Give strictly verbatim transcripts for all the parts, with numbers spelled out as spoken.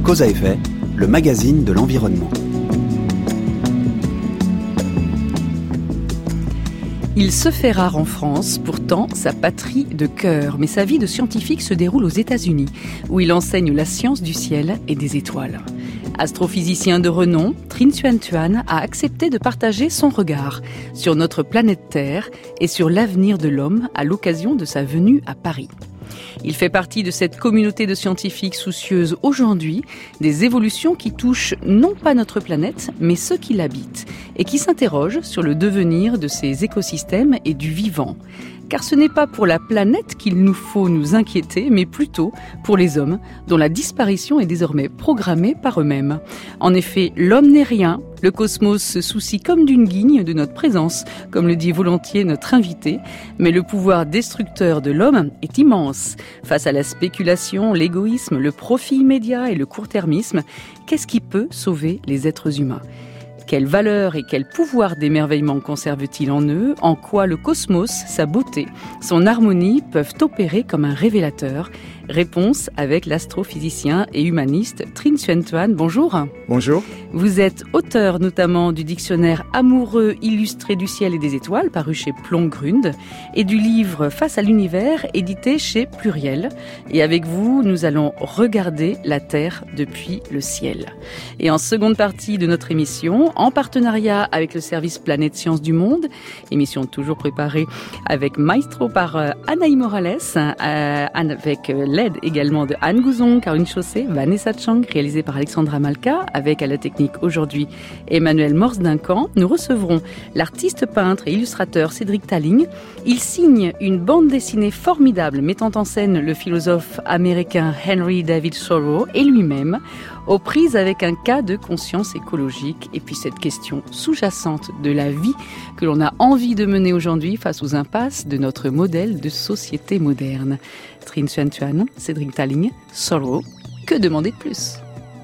Cause à effet, le magazine de l'environnement. Il se fait rare en France, pourtant sa patrie de cœur. Mais sa vie de scientifique se déroule aux États-Unis, où il enseigne la science du ciel et des étoiles. Astrophysicien de renom, Trinh Xuan Tuan a accepté de partager son regard sur notre planète Terre et sur l'avenir de l'homme à l'occasion de sa venue à Paris. Il fait partie de cette communauté de scientifiques soucieuses aujourd'hui des évolutions qui touchent non pas notre planète, mais ceux qui l'habitent, et qui s'interrogent sur le devenir de ces écosystèmes et du vivant. Car ce n'est pas pour la planète qu'il nous faut nous inquiéter, mais plutôt pour les hommes, dont la disparition est désormais programmée par eux-mêmes. En effet, l'homme n'est rien, le cosmos se soucie comme d'une guigne de notre présence, comme le dit volontiers notre invité, mais le pouvoir destructeur de l'homme est immense. Face à la spéculation, l'égoïsme, le profit immédiat et le court-termisme, qu'est-ce qui peut sauver les êtres humains ? Quelle valeur et quel pouvoir d'émerveillement conserve-t-il en eux ? En quoi le cosmos, sa beauté, son harmonie peuvent opérer comme un révélateur ? Réponse avec l'astrophysicien et humaniste Trinh Xuan Tuan. Bonjour. Bonjour. Vous êtes auteur notamment du dictionnaire amoureux illustré du ciel et des étoiles, paru chez Plon-Grunde, et du livre Face à l'univers, édité chez Pluriel. Et avec vous, nous allons regarder la Terre depuis le ciel. Et en seconde partie de notre émission, en partenariat avec le service Planète Sciences du Monde, émission toujours préparée avec Maestro par euh, Anaï Morales, euh, avec euh, l'aide également de Anne Gouzon, Caroline Chaussé, Vanessa Chang, réalisée par Alexandra Malka, avec à la technique aujourd'hui Emmanuel Morse-Duncan. Nous recevrons l'artiste peintre et illustrateur Cédric Talling. Il signe une bande dessinée formidable mettant en scène le philosophe américain Henry David Thoreau et lui-même, aux prises avec un cas de conscience écologique et puis cette question sous-jacente de la vie que l'on a envie de mener aujourd'hui face aux impasses de notre modèle de société moderne. Trinh Xuan Tuan, Cédric Talling, Thoreau, que demander de plus ?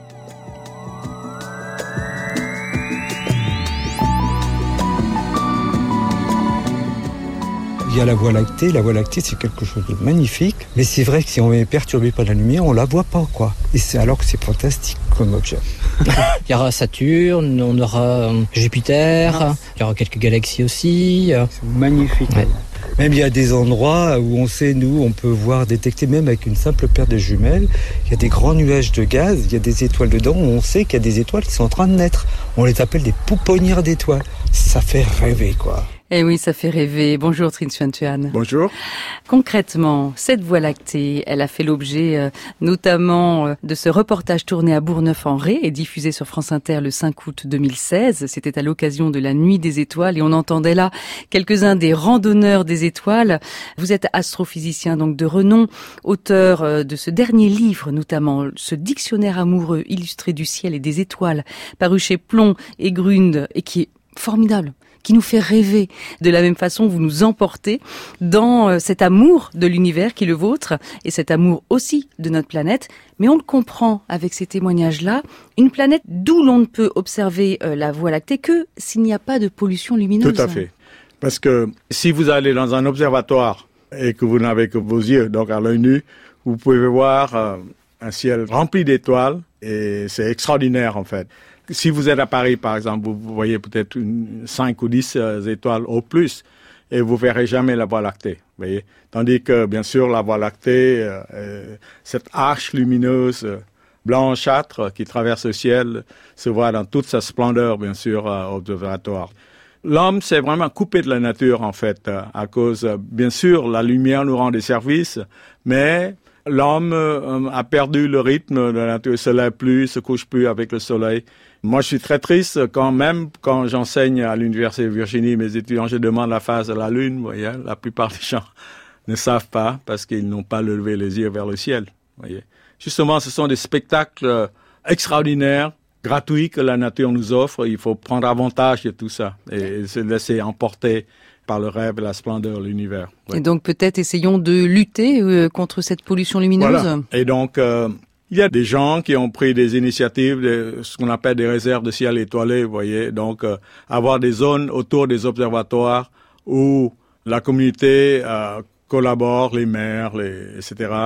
Il y a la Voie lactée. La Voie lactée, c'est quelque chose de magnifique. Mais c'est vrai que si on est perturbé par la lumière, on la voit pas, quoi. Et c'est alors que c'est fantastique comme objet. Il y aura Saturne, on aura Jupiter, il y aura quelques galaxies aussi. C'est magnifique. Ouais. Même il y a des endroits où on sait, nous, on peut voir, détecter même avec une simple paire de jumelles, il y a des grands nuages de gaz, il y a des étoiles dedans, où on sait qu'il y a des étoiles qui sont en train de naître. On les appelle des pouponnières d'étoiles. Ça fait rêver, quoi. Eh oui, ça fait rêver. Bonjour Trinh Xuan Tuan. Bonjour. Concrètement, cette Voie lactée, elle a fait l'objet euh, notamment euh, de ce reportage tourné à Bourgneuf-en-Ré et diffusé sur France Inter le cinq août deux mille seize. C'était à l'occasion de la Nuit des étoiles et on entendait là quelques-uns des randonneurs des étoiles. Vous êtes astrophysicien donc de renom, auteur euh, de ce dernier livre, notamment ce dictionnaire amoureux illustré du ciel et des étoiles, paru chez Plon et Grunde et qui est formidable, qui nous fait rêver. De la même façon, vous nous emportez dans cet amour de l'univers qui est le vôtre et cet amour aussi de notre planète. Mais on le comprend avec ces témoignages-là, une planète d'où l'on ne peut observer la Voie lactée que s'il n'y a pas de pollution lumineuse. Tout à fait. Parce que si vous allez dans un observatoire et que vous n'avez que vos yeux, donc à l'œil nu, vous pouvez voir euh, un ciel rempli d'étoiles et c'est extraordinaire en fait. Si vous êtes à Paris, par exemple, vous voyez peut-être une, cinq ou dix euh, étoiles au plus et vous verrez jamais la Voie lactée. Voyez. Tandis que, bien sûr, la Voie lactée, euh, euh, cette arche lumineuse euh, blanchâtre qui traverse le ciel, se voit dans toute sa splendeur, bien sûr, euh, au observatoire. L'homme s'est vraiment coupé de la nature, en fait, euh, à cause, euh, bien sûr, la lumière nous rend des services, mais l'homme euh, a perdu le rythme de la nature. Il se lève plus, se couche plus avec le soleil. Moi, je suis très triste quand même, quand j'enseigne à l'Université de Virginie, mes étudiants, je demande la phase de la Lune, vous voyez, la plupart des gens ne savent pas parce qu'ils n'ont pas levé les yeux vers le ciel, vous voyez. Justement, ce sont des spectacles extraordinaires, gratuits que la nature nous offre. Il faut prendre avantage de tout ça et se laisser emporter par le rêve et la splendeur de l'univers. Ouais. Et donc, peut-être essayons de lutter euh, contre cette pollution lumineuse. Voilà. Et donc, euh, il y a des gens qui ont pris des initiatives, de, ce qu'on appelle des réserves de ciel étoilé, vous voyez. Donc, euh, avoir des zones autour des observatoires où la communauté euh, collabore, les maires, les, et cetera,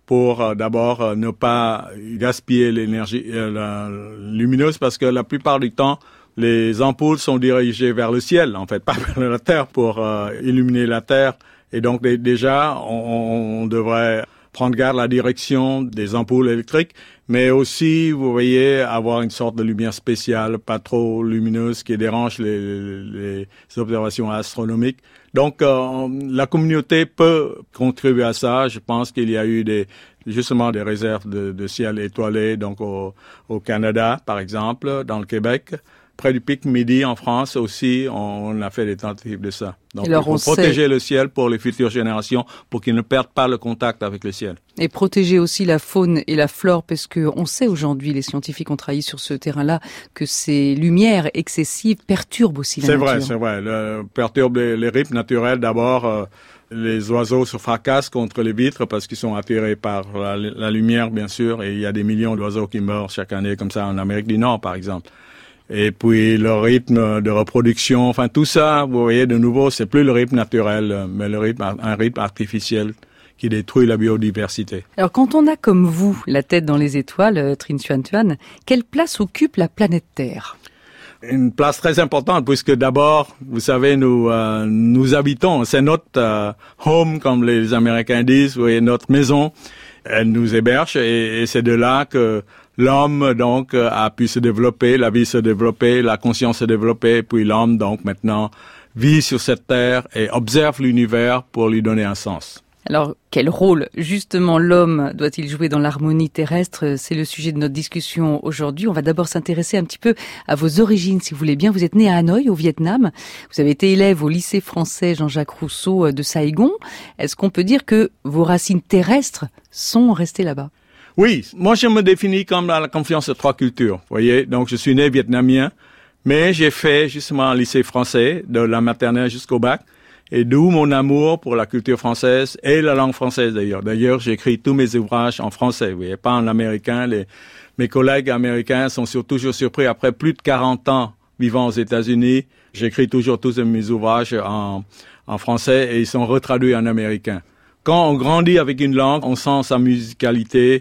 pour euh, d'abord euh, ne pas gaspiller l'énergie euh, la, lumineuse, parce que la plupart du temps, les ampoules sont dirigées vers le ciel, en fait, pas vers la Terre, pour euh, illuminer la Terre. Et donc d- déjà, on, on devrait prendre garde à la direction des ampoules électriques, mais aussi, vous voyez, avoir une sorte de lumière spéciale, pas trop lumineuse, qui dérange les, les observations astronomiques. Donc, euh, la communauté peut contribuer à ça. Je pense qu'il y a eu des, justement des réserves de, de ciel étoilé, donc au, au Canada, par exemple, dans le Québec. Près du pic Midi, en France aussi, on a fait des tentatives de ça. Donc, alors, il faut protéger sait... le ciel pour les futures générations, pour qu'ils ne perdent pas le contact avec le ciel. Et protéger aussi la faune et la flore, parce que on sait aujourd'hui, les scientifiques ont travaillé sur ce terrain-là, que ces lumières excessives perturbent aussi la c'est nature. C'est vrai, c'est vrai. Le, perturbent les, les rythmes naturels. D'abord, euh, les oiseaux se fracassent contre les vitres parce qu'ils sont attirés par la, la lumière, bien sûr. Et il y a des millions d'oiseaux qui meurent chaque année, comme ça, en Amérique du Nord, par exemple. Et puis le rythme de reproduction, enfin tout ça, vous voyez, de nouveau, c'est plus le rythme naturel, mais le rythme, un rythme artificiel qui détruit la biodiversité. Alors quand on a comme vous la tête dans les étoiles, Trinh Xuan Tuan, quelle place occupe la planète Terre ? Une place très importante, puisque d'abord, vous savez, nous euh, nous habitons, c'est notre euh, home, comme les Américains disent, vous voyez, notre maison, elle nous héberge, et, et c'est de là que l'homme, donc, a pu se développer, la vie se développer, la conscience se développer, puis l'homme, donc, maintenant, vit sur cette terre et observe l'univers pour lui donner un sens. Alors, quel rôle, justement, l'homme doit-il jouer dans l'harmonie terrestre ? C'est le sujet de notre discussion aujourd'hui. On va d'abord s'intéresser un petit peu à vos origines, si vous voulez bien. Vous êtes né à Hanoï, au Vietnam. Vous avez été élève au lycée français Jean-Jacques Rousseau de Saigon. Est-ce qu'on peut dire que vos racines terrestres sont restées là-bas ? Oui, moi je me définis comme la confluence de trois cultures, vous voyez. Donc je suis né vietnamien, mais j'ai fait justement un lycée français, de la maternelle jusqu'au bac, et d'où mon amour pour la culture française et la langue française d'ailleurs. D'ailleurs, j'écris tous mes ouvrages en français, vous voyez, pas en américain. Les, mes collègues américains sont sur, toujours surpris, après plus de quarante ans vivant aux États-Unis, j'écris toujours tous mes ouvrages en, en français et ils sont retraduits en américain. Quand on grandit avec une langue, on sent sa musicalité.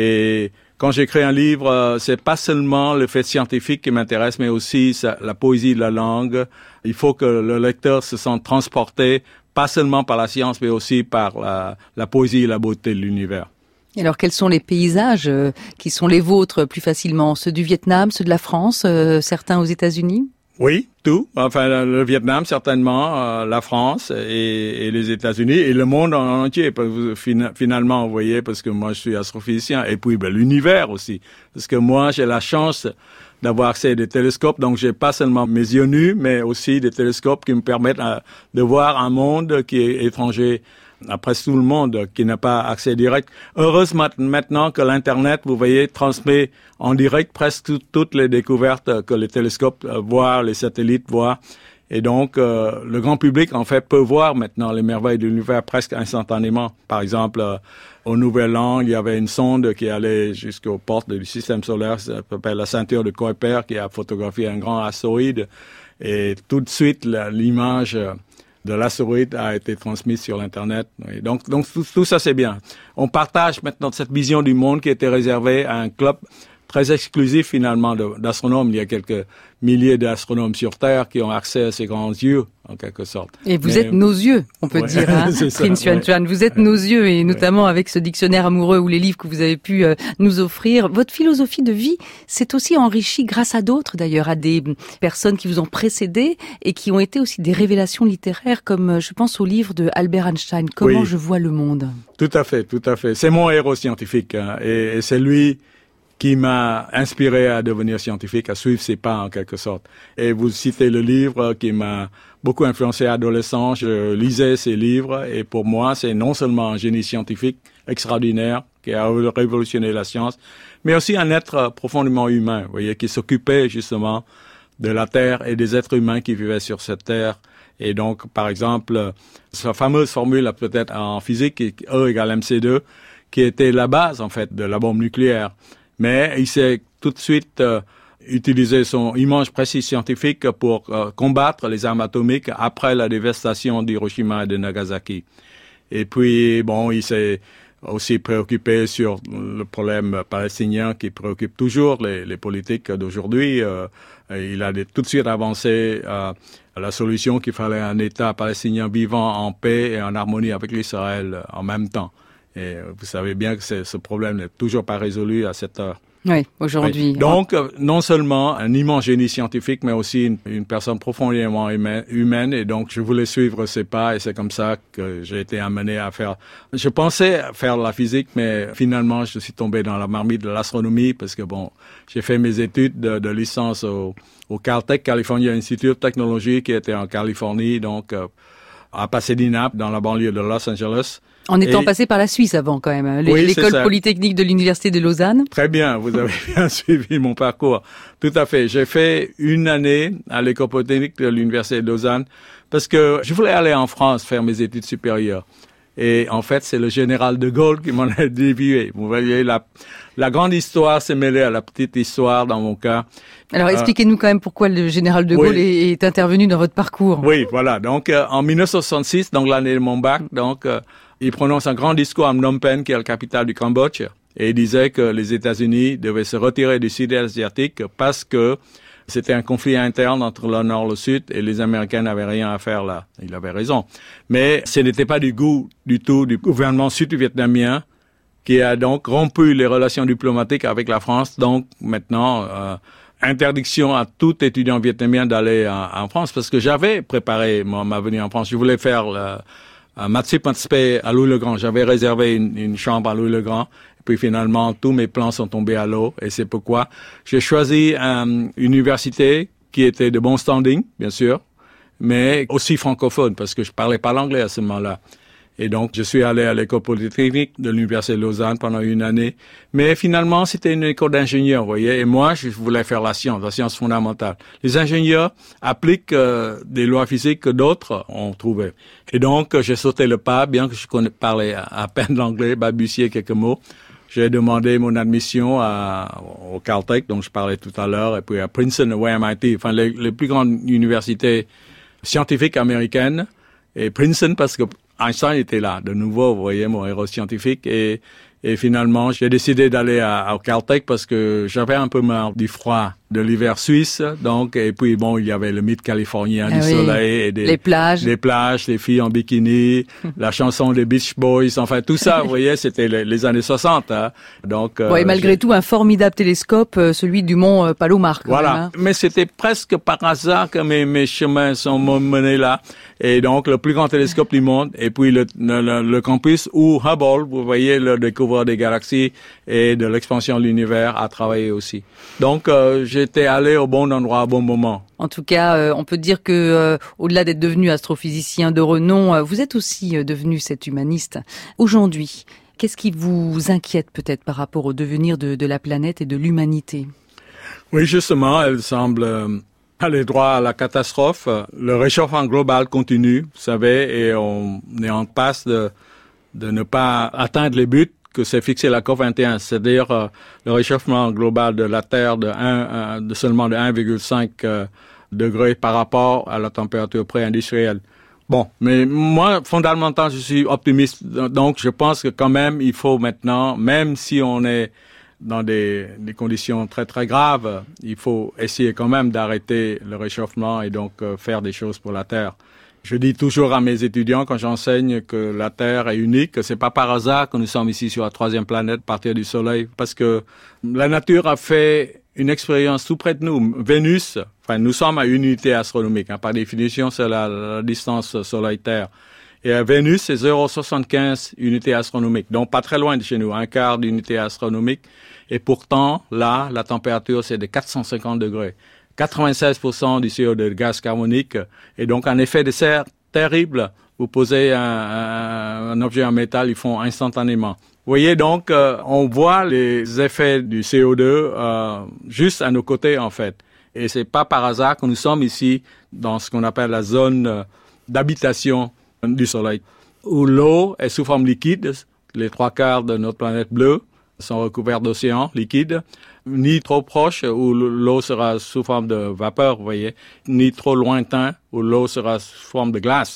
Et quand j'écris un livre, c'est pas seulement le fait scientifique qui m'intéresse, mais aussi la poésie de la langue. Il faut que le lecteur se sente transporté, pas seulement par la science, mais aussi par la, la poésie et la beauté de l'univers. Et alors, quels sont les paysages qui sont les vôtres plus facilement ? Ceux du Vietnam, ceux de la France, euh, certains aux États-Unis ? Oui, tout. Enfin, le Vietnam, certainement, euh, la France et, et les États-Unis et le monde en entier. Finalement, vous voyez, parce que moi, je suis astrophysicien. Et puis, ben, l'univers aussi. Parce que moi, j'ai la chance d'avoir accès à des télescopes. Donc, j'ai pas seulement mes yeux nus, mais aussi des télescopes qui me permettent euh, de voir un monde qui est étranger à presque tout le monde, qui n'a pas accès direct. Heureusement maintenant que l'Internet, vous voyez, transmet en direct presque tout, toutes les découvertes que les télescopes euh, voient, les satellites voient. Et donc, euh, le grand public, en fait, peut voir maintenant les merveilles de l'univers presque instantanément. Par exemple, euh, au Nouvel An, il y avait une sonde qui allait jusqu'aux portes du système solaire, ça s'appelle la ceinture de Kuiper, qui a photographié un grand astéroïde. Et tout de suite, la, l'image de l'astéroïde a été transmise sur l'Internet. Et donc, donc tout, tout ça, c'est bien. On partage maintenant cette vision du monde qui était réservée à un club très exclusif, finalement, de, d'astronomes. Il y a quelques milliers d'astronomes sur Terre qui ont accès à ces grands yeux, en quelque sorte. Et vous Mais, êtes nos yeux, on peut ouais, dire, hein, Trinh Xuan Tuan. Vous êtes nos yeux, et notamment ouais. avec ce dictionnaire amoureux ou les livres que vous avez pu euh, nous offrir. Votre philosophie de vie s'est aussi enrichie grâce à d'autres, d'ailleurs, à des personnes qui vous ont précédé et qui ont été aussi des révélations littéraires, comme je pense au livre de Albert Einstein, Comment oui. je vois le monde. Tout à fait, tout à fait. C'est mon héros scientifique, hein, et, et c'est lui qui m'a inspiré à devenir scientifique, à suivre ses pas en quelque sorte. Et vous citez le livre qui m'a beaucoup influencé adolescent. Je lisais ces livres et pour moi, c'est non seulement un génie scientifique extraordinaire qui a révolutionné la science, mais aussi un être profondément humain, vous voyez, qui s'occupait justement de la Terre et des êtres humains qui vivaient sur cette Terre. Et donc, par exemple, sa fameuse formule peut-être en physique, E égale M C deux, qui était la base en fait de la bombe nucléaire. Mais il s'est tout de suite euh, utilisé son immense précision scientifique pour euh, combattre les armes atomiques après la dévastation d'Hiroshima et de Nagasaki. Et puis, bon, il s'est aussi préoccupé sur le problème palestinien qui préoccupe toujours les, les politiques d'aujourd'hui. Euh, il a tout de suite avancé euh, la solution qu'il fallait un État palestinien vivant en paix et en harmonie avec l'Israël en même temps. Et vous savez bien que ce problème n'est toujours pas résolu à cette heure. Oui, aujourd'hui. Oui. Donc, non seulement un immense génie scientifique, mais aussi une, une personne profondément humaine. Et donc, je voulais suivre ses pas et c'est comme ça que j'ai été amené à faire... Je pensais faire la physique, mais finalement, je suis tombé dans la marmite de l'astronomie parce que, bon, j'ai fait mes études de, de licence au, au Caltech, California Institute of Technology, qui était en Californie, donc euh, à Pasadena, dans la banlieue de Los Angeles. En étant et... passé par la Suisse avant, quand même. Oui, l'école polytechnique de l'Université de Lausanne. Très bien, vous avez bien suivi mon parcours. Tout à fait. J'ai fait une année à l'école polytechnique de l'Université de Lausanne parce que je voulais aller en France faire mes études supérieures. Et en fait, c'est le général de Gaulle qui m'en a dévié. Vous voyez, la, la grande histoire s'est mêlée à la petite histoire dans mon cas. Alors, expliquez-nous quand même pourquoi le général de Gaulle oui. est, est intervenu dans votre parcours. Oui, voilà. Donc, euh, en dix-neuf cent soixante-six, donc l'année de mon bac, donc... Euh, il prononce un grand discours à Phnom Penh, qui est la capitale du Cambodge, et il disait que les États-Unis devaient se retirer du Sud asiatique parce que c'était un conflit interne entre le Nord et le Sud et les Américains n'avaient rien à faire là. Il avait raison. Mais ce n'était pas du goût du tout du gouvernement sud-vietnamien qui a donc rompu les relations diplomatiques avec la France. Donc maintenant, euh, interdiction à tout étudiant vietnamien d'aller en, en France parce que j'avais préparé ma, ma venue en France. Je voulais faire... Le, à Matsip Matspe à Louis-le-Grand. J'avais réservé une, une chambre à Louis-le-Grand. Et puis finalement, tous mes plans sont tombés à l'eau. Et c'est pourquoi j'ai choisi une université qui était de bon standing, bien sûr, mais aussi francophone, parce que je parlais pas l'anglais à ce moment-là. Et donc, je suis allé à l'école polytechnique de l'Université de Lausanne pendant une année. Mais finalement, c'était une école d'ingénieurs, vous voyez. Et moi, je voulais faire la science, la science fondamentale. Les ingénieurs appliquent euh, des lois physiques que d'autres ont trouvées. Et donc, j'ai sauté le pas, bien que je connais, parlais à peine l'anglais, balbutier quelques mots. J'ai demandé mon admission à, au Caltech, dont je parlais tout à l'heure, et puis à Princeton ou M I T, enfin les, les plus grandes universités scientifiques américaines. Et Princeton, parce que Einstein était là, de nouveau, vous voyez, mon héros scientifique. Et, et finalement, j'ai décidé d'aller à, au Caltech parce que j'avais un peu marre du froid de l'hiver suisse. Donc, et puis bon, il y avait le mythe californien ah du oui. soleil et des les plages, les plages, les filles en bikini, la chanson des Beach Boys, enfin tout ça, vous voyez, c'était les, les années soixante. Hein. Donc, euh, ouais, malgré j'ai... tout, un formidable télescope, euh, celui du mont euh, Palomar. Voilà, même, hein. Mais c'était presque par hasard que mes, mes chemins sont menés là. Et donc, le plus grand télescope du monde, et puis le, le, le campus où Hubble, vous voyez, le découvreur des galaxies et de l'expansion de l'univers, a travaillé aussi. Donc, euh, j'étais allé au bon endroit, au bon moment. En tout cas, euh, on peut dire que, euh, au-delà d'être devenu astrophysicien de renom, euh, vous êtes aussi euh, devenu cet humaniste. Aujourd'hui, qu'est-ce qui vous inquiète peut-être par rapport au devenir de, de la planète et de l'humanité ? Oui, justement, elle semble... Euh, aller droit à la catastrophe. Le réchauffement global continue, vous savez, et on est en passe de, de ne pas atteindre les buts que s'est fixé la COP vingt et un, c'est-à-dire euh, le réchauffement global de la Terre de, un, de seulement de un virgule cinq euh, degrés par rapport à la température pré-industrielle. Bon, mais moi, fondamentalement, je suis optimiste, donc je pense que quand même, il faut maintenant, même si on est dans des, des conditions très très graves, il faut essayer quand même d'arrêter le réchauffement et donc euh, faire des choses pour la Terre. Je dis toujours à mes étudiants quand j'enseigne que la Terre est unique, que c'est pas par hasard que nous sommes ici sur la troisième planète, à partir du Soleil, parce que la nature a fait une expérience tout près de nous. Vénus, enfin nous sommes à une unité astronomique, hein, par définition c'est la, la distance Soleil-Terre. Et à Vénus, c'est zéro virgule soixante-quinze unités astronomiques, donc pas très loin de chez nous, un quart d'unité astronomique. Et pourtant, là, la température, c'est de quatre cent cinquante degrés. quatre-vingt-seize pour cent du C O deux, de gaz carbonique. Et donc, un effet de serre terrible. Vous posez un, un, un objet en métal, ils font instantanément. Vous voyez, donc, euh, on voit les effets du C O deux euh, juste à nos côtés, en fait. Et c'est pas par hasard que nous sommes ici dans ce qu'on appelle la zone euh, d'habitation du Soleil, où l'eau est sous forme liquide. Les trois quarts de notre planète bleue sont recouverts d'océans liquides, ni trop proche où l'eau sera sous forme de vapeur, vous voyez, ni trop lointain où l'eau sera sous forme de glace.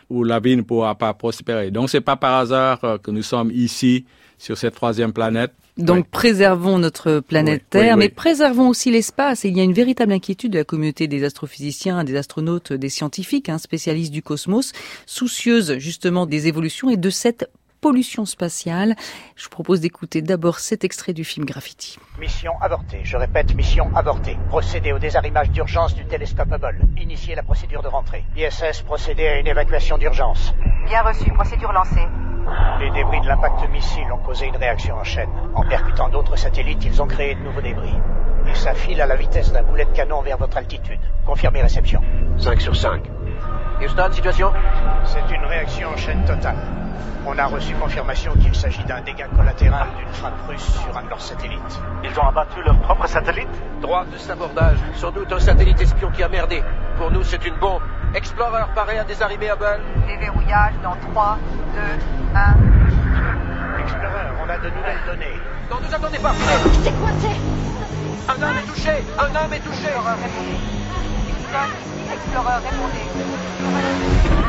où la vie ne pourra pas prospérer. Donc c'est pas par hasard que nous sommes ici, sur cette troisième planète. Donc oui. Préservons notre planète oui, Terre, oui, oui. mais préservons aussi l'espace. Et il y a une véritable inquiétude de la communauté des astrophysiciens, des astronautes, des scientifiques, hein, spécialistes du cosmos, soucieuses justement des évolutions et de cette pollution spatiale. Je vous propose d'écouter d'abord cet extrait du film Graffiti. Mission avortée, je répète, mission avortée. Procéder au désarrimage d'urgence du télescope Hubble. Initier la procédure de rentrée. I S S, procéder à une évacuation d'urgence. Bien reçu, procédure lancée. Les débris de l'impact missile ont causé une réaction en chaîne. En percutant d'autres satellites, ils ont créé de nouveaux débris. Et ça file à la vitesse d'un boulet de canon vers votre altitude. Confirmez réception. cinq sur cinq. Houston, situation ? C'est une réaction en chaîne totale. On a reçu confirmation qu'il s'agit d'un dégât collatéral d'une frappe russe sur un de leurs satellites. Ils ont abattu leur propre satellite ? Droit de sabordage. Sans doute un satellite espion qui a merdé. Pour nous, c'est une bombe. Explorer paraît à désarrimer Hubble. Déverrouillage dans trois, deux, un. Explorer, on a de nouvelles données. Non, ne nous attendez pas. C'est quoi, c'est ? Un homme est touché. Un homme est touché. Explorer, répondez. Houston, ici, Explorer, répondez.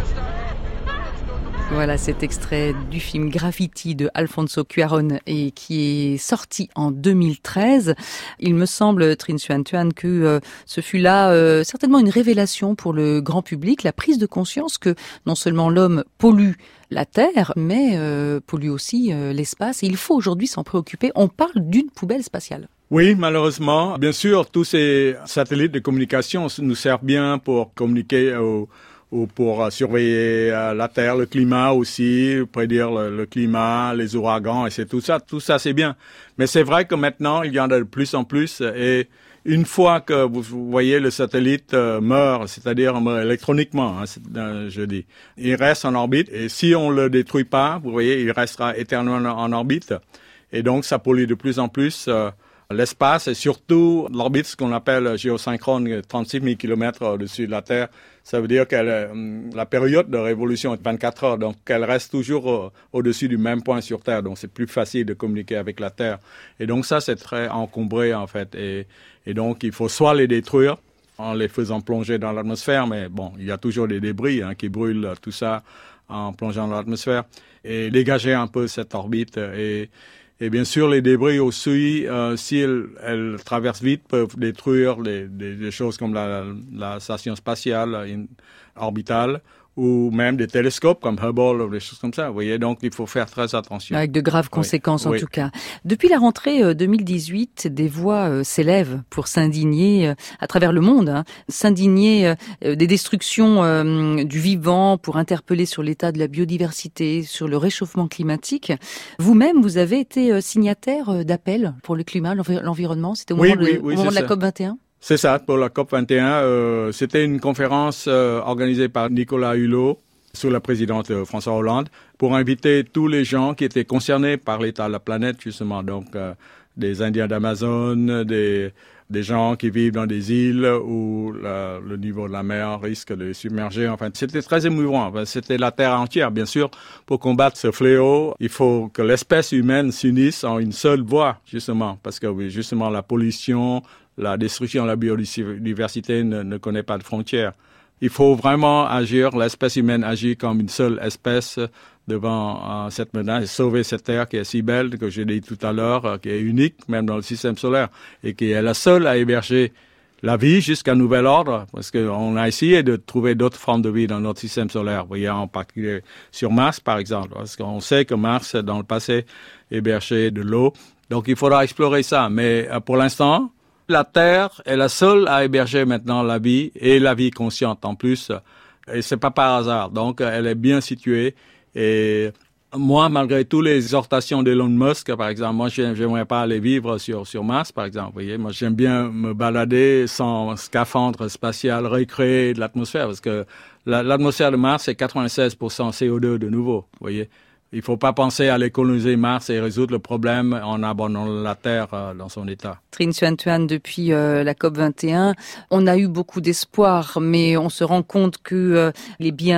Voilà cet extrait du film Graffiti de Alfonso Cuarón et qui est sorti en deux mille treize. Il me semble, Trinh Xuan Tuan, que euh, ce fut là euh, certainement une révélation pour le grand public, la prise de conscience que non seulement l'homme pollue la Terre, mais euh, pollue aussi euh, l'espace. Et il faut aujourd'hui s'en préoccuper. On parle d'une poubelle spatiale. Oui, malheureusement. Bien sûr, tous ces satellites de communication nous servent bien pour communiquer au ou pour surveiller la Terre, le climat aussi, prédire le, le climat, les ouragans, et c'est tout ça. Tout ça, c'est bien. Mais c'est vrai que maintenant, il y en a de plus en plus. Et une fois que vous voyez le satellite euh, meurt, c'est-à-dire meurt électroniquement, hein, euh, je dis, il reste en orbite. Et si on le détruit pas, vous voyez, il restera éternellement en orbite. Et donc, ça pollue de plus en plus euh, l'espace et surtout l'orbite, ce qu'on appelle géosynchrone, trente-six mille kilomètres au-dessus de la Terre. Ça veut dire que la période de révolution est de vingt-quatre heures, donc elle reste toujours au-dessus du même point sur Terre. Donc c'est plus facile de communiquer avec la Terre. Et donc ça, c'est très encombré en fait. Et, et donc il faut soit les détruire en les faisant plonger dans l'atmosphère, mais bon, il y a toujours des débris hein, qui brûlent tout ça en plongeant dans l'atmosphère, et dégager un peu cette orbite. Et, Et bien sûr, les débris aussi, euh, si elles, elles traversent vite, peuvent détruire les, des, des choses comme la, la station spatiale orbitale ou même des télescopes comme Hubble ou des choses comme ça. Vous voyez, donc il faut faire très attention. Avec de graves conséquences oui. en oui. tout cas. Depuis la rentrée deux mille dix-huit, des voix s'élèvent pour s'indigner à travers le monde, hein, s'indigner des destructions euh, du vivant, pour interpeller sur l'état de la biodiversité, sur le réchauffement climatique. Vous-même, vous avez été signataire d'appels pour le climat, l'environnement. C'était au moment, oui, oui, de, oui, au moment de la ça. COP vingt et un. C'est ça, pour la COP vingt et un. Euh, c'était une conférence euh, organisée par Nicolas Hulot, sous la présidente euh, François Hollande, pour inviter tous les gens qui étaient concernés par l'état de la planète, justement. Donc, euh, des Indiens d'Amazon, des, des gens qui vivent dans des îles où la, le niveau de la mer risque de les submerger. Enfin, c'était très émouvant. Enfin, c'était la Terre entière, bien sûr. Pour combattre ce fléau, il faut que l'espèce humaine s'unisse en une seule voie, justement. Parce que, oui, justement, la pollution, la destruction de la biodiversité ne, ne connaît pas de frontières. Il faut vraiment agir, l'espèce humaine agit comme une seule espèce devant euh, cette menace et sauver cette Terre qui est si belle, que j'ai dit tout à l'heure, euh, qui est unique même dans le système solaire et qui est la seule à héberger la vie jusqu'à nouvel ordre, parce qu'on a essayé de trouver d'autres formes de vie dans notre système solaire. Vous voyez, en particulier sur Mars, par exemple, parce qu'on sait que Mars, dans le passé, hébergeait de l'eau. Donc, il faudra explorer ça. Mais euh, pour l'instant, la Terre est la seule à héberger maintenant la vie, et la vie consciente en plus. Et c'est pas par hasard. Donc, elle est bien située. Et moi, malgré toutes les exhortations d'Elon Musk, par exemple, moi, j'aimerais pas aller vivre sur, sur Mars, par exemple. Vous voyez, moi, j'aime bien me balader sans scaphandre spatial, recréer de l'atmosphère, parce que la, l'atmosphère de Mars, c'est quatre-vingt-seize pour cent C O deux de nouveau, vous voyez. Il faut pas penser à aller coloniser Mars et résoudre le problème en abandonnant la Terre euh, dans son état. Trinh Xuan Tuan, depuis euh, la COP vingt et un, on a eu beaucoup d'espoir, mais on se rend compte que euh, les biens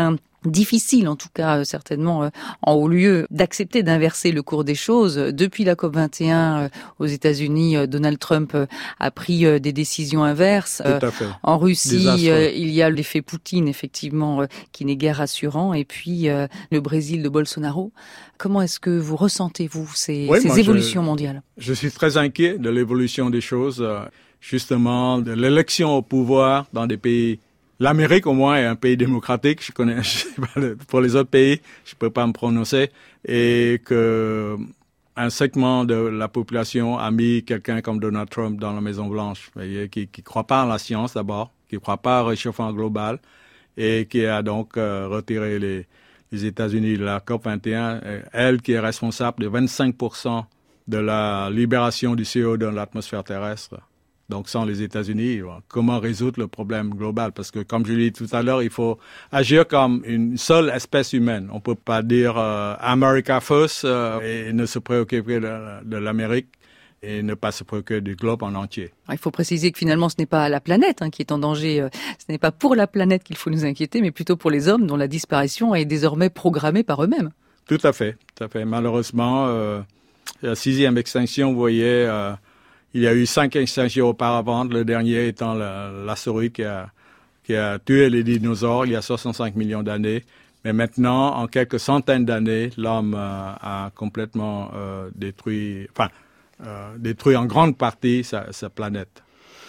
difficile, en tout cas euh, certainement euh, en haut lieu, d'accepter d'inverser le cours des choses. Depuis la COP vingt et un euh, aux États-Unis, euh, Donald Trump euh, a pris euh, des décisions inverses. Euh, Tout à fait. En Russie, euh, il y a l'effet Poutine, effectivement, euh, qui n'est guère rassurant. Et puis euh, le Brésil de Bolsonaro. Comment est-ce que vous ressentez, vous, ces, oui, ces moi, évolutions je, mondiales? Je suis très inquiet de l'évolution des choses, euh, justement, de l'élection au pouvoir dans des pays. L'Amérique, au moins, est un pays démocratique. Je connais, je sais pas, pour les autres pays, je peux pas me prononcer. Et que un segment de la population a mis quelqu'un comme Donald Trump dans la Maison-Blanche, qui qui croit pas en la science d'abord, qui croit pas au réchauffement global, et qui a donc euh, retiré les, les États-Unis de la COP vingt et un. Elle qui est responsable de vingt-cinq pour cent de la libération du C O deux dans l'atmosphère terrestre. Donc, sans les États-Unis, comment résoudre le problème global? Parce que, comme je l'ai dit tout à l'heure, il faut agir comme une seule espèce humaine. On peut pas dire euh, America first euh, et ne se préoccuper de, de l'Amérique et ne pas se préoccuper du globe en entier. Il faut préciser que finalement, ce n'est pas la planète hein, qui est en danger. Ce n'est pas pour la planète qu'il faut nous inquiéter, mais plutôt pour les hommes dont la disparition est désormais programmée par eux-mêmes. Tout à fait, tout à fait. Malheureusement, euh, la sixième extinction, vous voyez... Euh, il y a eu cinq extinctions auparavant, le dernier étant l'astéroïde qui a, qui a tué les dinosaures il y a soixante-cinq millions d'années. Mais maintenant, en quelques centaines d'années, l'homme euh, a complètement euh, détruit, enfin, euh, détruit en grande partie sa, sa planète.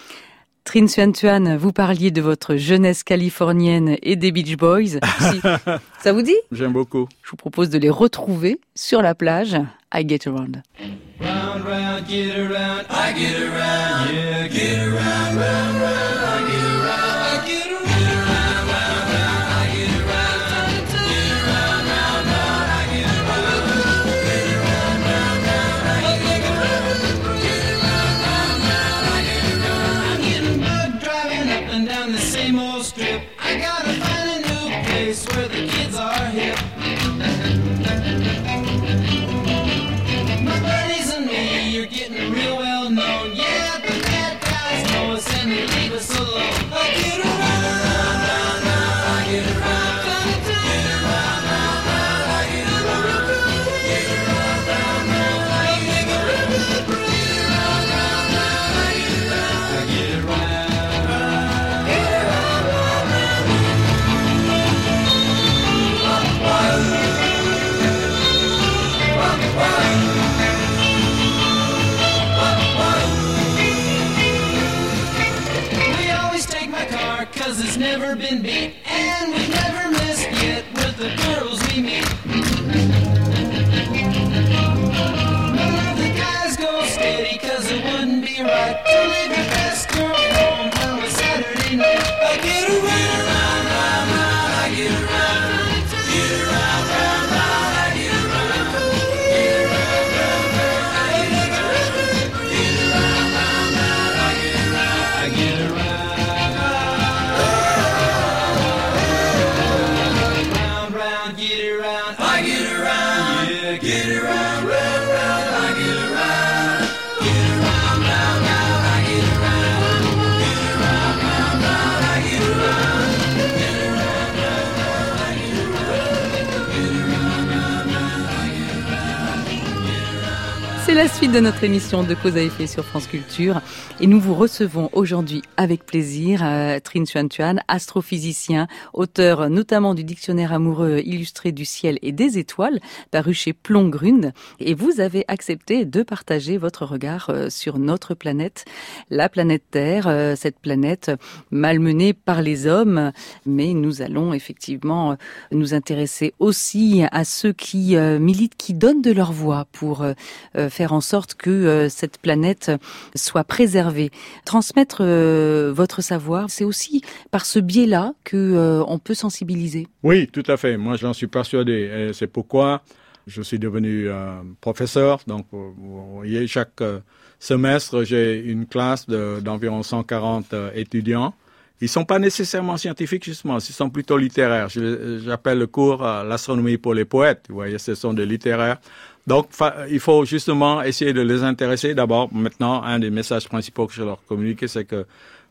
Trinh Xuan Thuan, vous parliez de votre jeunesse californienne et des Beach Boys. Si, ça vous dit? J'aime beaucoup. Je vous propose de les retrouver sur la plage. I Get Around. Round, round, get around, I get around, yeah, get around, round, round, I get around, I get around, round, round, round, I get around, get around, round, round, I get around, get around, round, round, I get around, get around, round, round, I get around. I'm getting bugged driving up and down the same old strip. I gotta find a new place where the kids are hip. You're getting real well known, yeah, but bad guys know us and they leave us alone. I get around, round, round, round, I get around, get around, round, round, I get around, get around, round, round, I get around, get around, round, round, I get around, I get around, get around, round, round. Cause it's never been beat, and we've never missed yet with the girls we meet. None of the guys go steady, cause it wouldn't be right to leave your best girl home on a Saturday night. I get around, round, round, round, I get around, get around, round, round, I get around, get around, round, round, I get around, get around, round, round, I get around, I get around. C'est la suite de notre émission de Cause à effet sur France Culture et nous vous recevons aujourd'hui avec plaisir euh, Trinh Xuan Thuan, astrophysicien, auteur notamment du dictionnaire amoureux illustré du ciel et des étoiles, paru chez Plon Grund, et vous avez accepté de partager votre regard euh, sur notre planète, la planète Terre, euh, cette planète malmenée par les hommes, mais nous allons effectivement euh, nous intéresser aussi à ceux qui euh, militent, qui donnent de leur voix pour euh, faire en sorte que euh, cette planète soit préservée. Transmettre euh, votre savoir, c'est aussi par ce biais-là que euh, on peut sensibiliser. Oui, tout à fait. Moi, j'en suis persuadé. Et c'est pourquoi je suis devenu euh, professeur. Donc, vous, vous voyez, chaque euh, semestre, j'ai une classe de, d'environ cent quarante euh, étudiants. Ils sont pas nécessairement scientifiques, justement. Ils sont plutôt littéraires. Je, j'appelle le cours euh, l'astronomie pour les poètes. Vous voyez, ce sont des littéraires. Donc, fa- il faut justement essayer de les intéresser. D'abord, maintenant, un des messages principaux que je leur communique, c'est que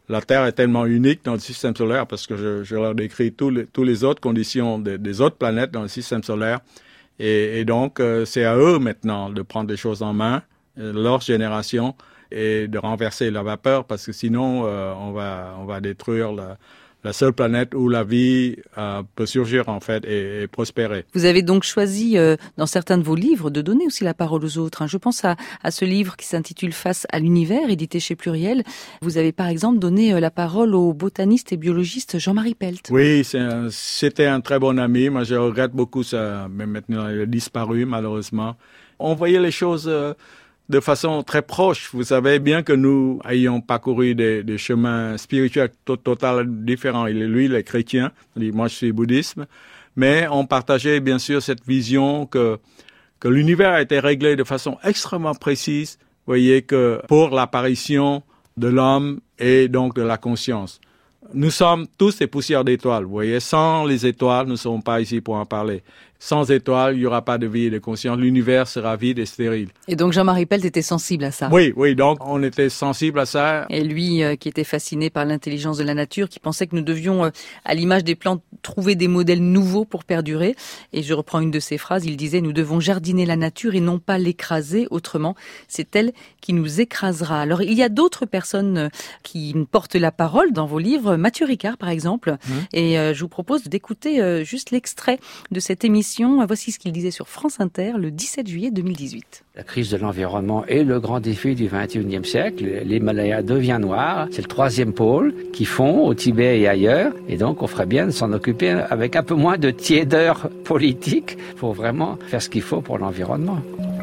la Terre est tellement unique dans le système solaire parce que je, je leur décris tous les, tous les autres conditions de, des autres planètes dans le système solaire. Et, et donc, euh, c'est à eux maintenant de prendre les choses en main, euh, leur génération, et de renverser la vapeur parce que sinon, euh, on va, on va détruire la, la seule planète où la vie euh, peut surgir en fait et, et prospérer. Vous avez donc choisi, euh, dans certains de vos livres, de donner aussi la parole aux autres. Hein. Je pense à, à ce livre qui s'intitule « Face à l'univers », édité chez Pluriel. Vous avez par exemple donné euh, la parole au botaniste et biologiste Jean-Marie Pelt. Oui, c'est un, c'était un très bon ami. Moi, je regrette beaucoup ça. Mais maintenant, il a disparu malheureusement. On voyait les choses euh, de façon très proche. Vous savez bien que nous ayons parcouru des, des chemins spirituels to- totalement différents. Il est, lui, il est chrétien, moi je suis bouddhiste, mais on partageait bien sûr cette vision que, que l'univers a été réglé de façon extrêmement précise. Vous voyez que pour l'apparition de l'homme et donc de la conscience. Nous sommes tous des poussières d'étoiles. Vous voyez, sans les étoiles, nous ne serons pas ici pour en parler. Sans étoiles, il n'y aura pas de vie et de conscience. L'univers sera vide et stérile. Et donc Jean-Marie Pelt était sensible à ça. Oui, oui, donc on était sensible à ça. Et lui, euh, qui était fasciné par l'intelligence de la nature, qui pensait que nous devions, euh, à l'image des plantes, trouver des modèles nouveaux pour perdurer. Et je reprends une de ses phrases, il disait « Nous devons jardiner la nature et non pas l'écraser, autrement, c'est elle qui nous écrasera ». Alors il y a d'autres personnes qui portent la parole dans vos livres, Mathieu Ricard par exemple, mmh. et euh, je vous propose d'écouter euh, juste l'extrait de cette émission. Voici ce qu'il disait sur France Inter le dix-sept juillet deux mille dix-huit. La crise de l'environnement est le grand défi du vingt et unième siècle. L'Himalaya devient noir. C'est le troisième pôle qui fond au Tibet et ailleurs. Et donc, on ferait bien de s'en occuper avec un peu moins de tiédeur politique pour vraiment faire ce qu'il faut pour l'environnement.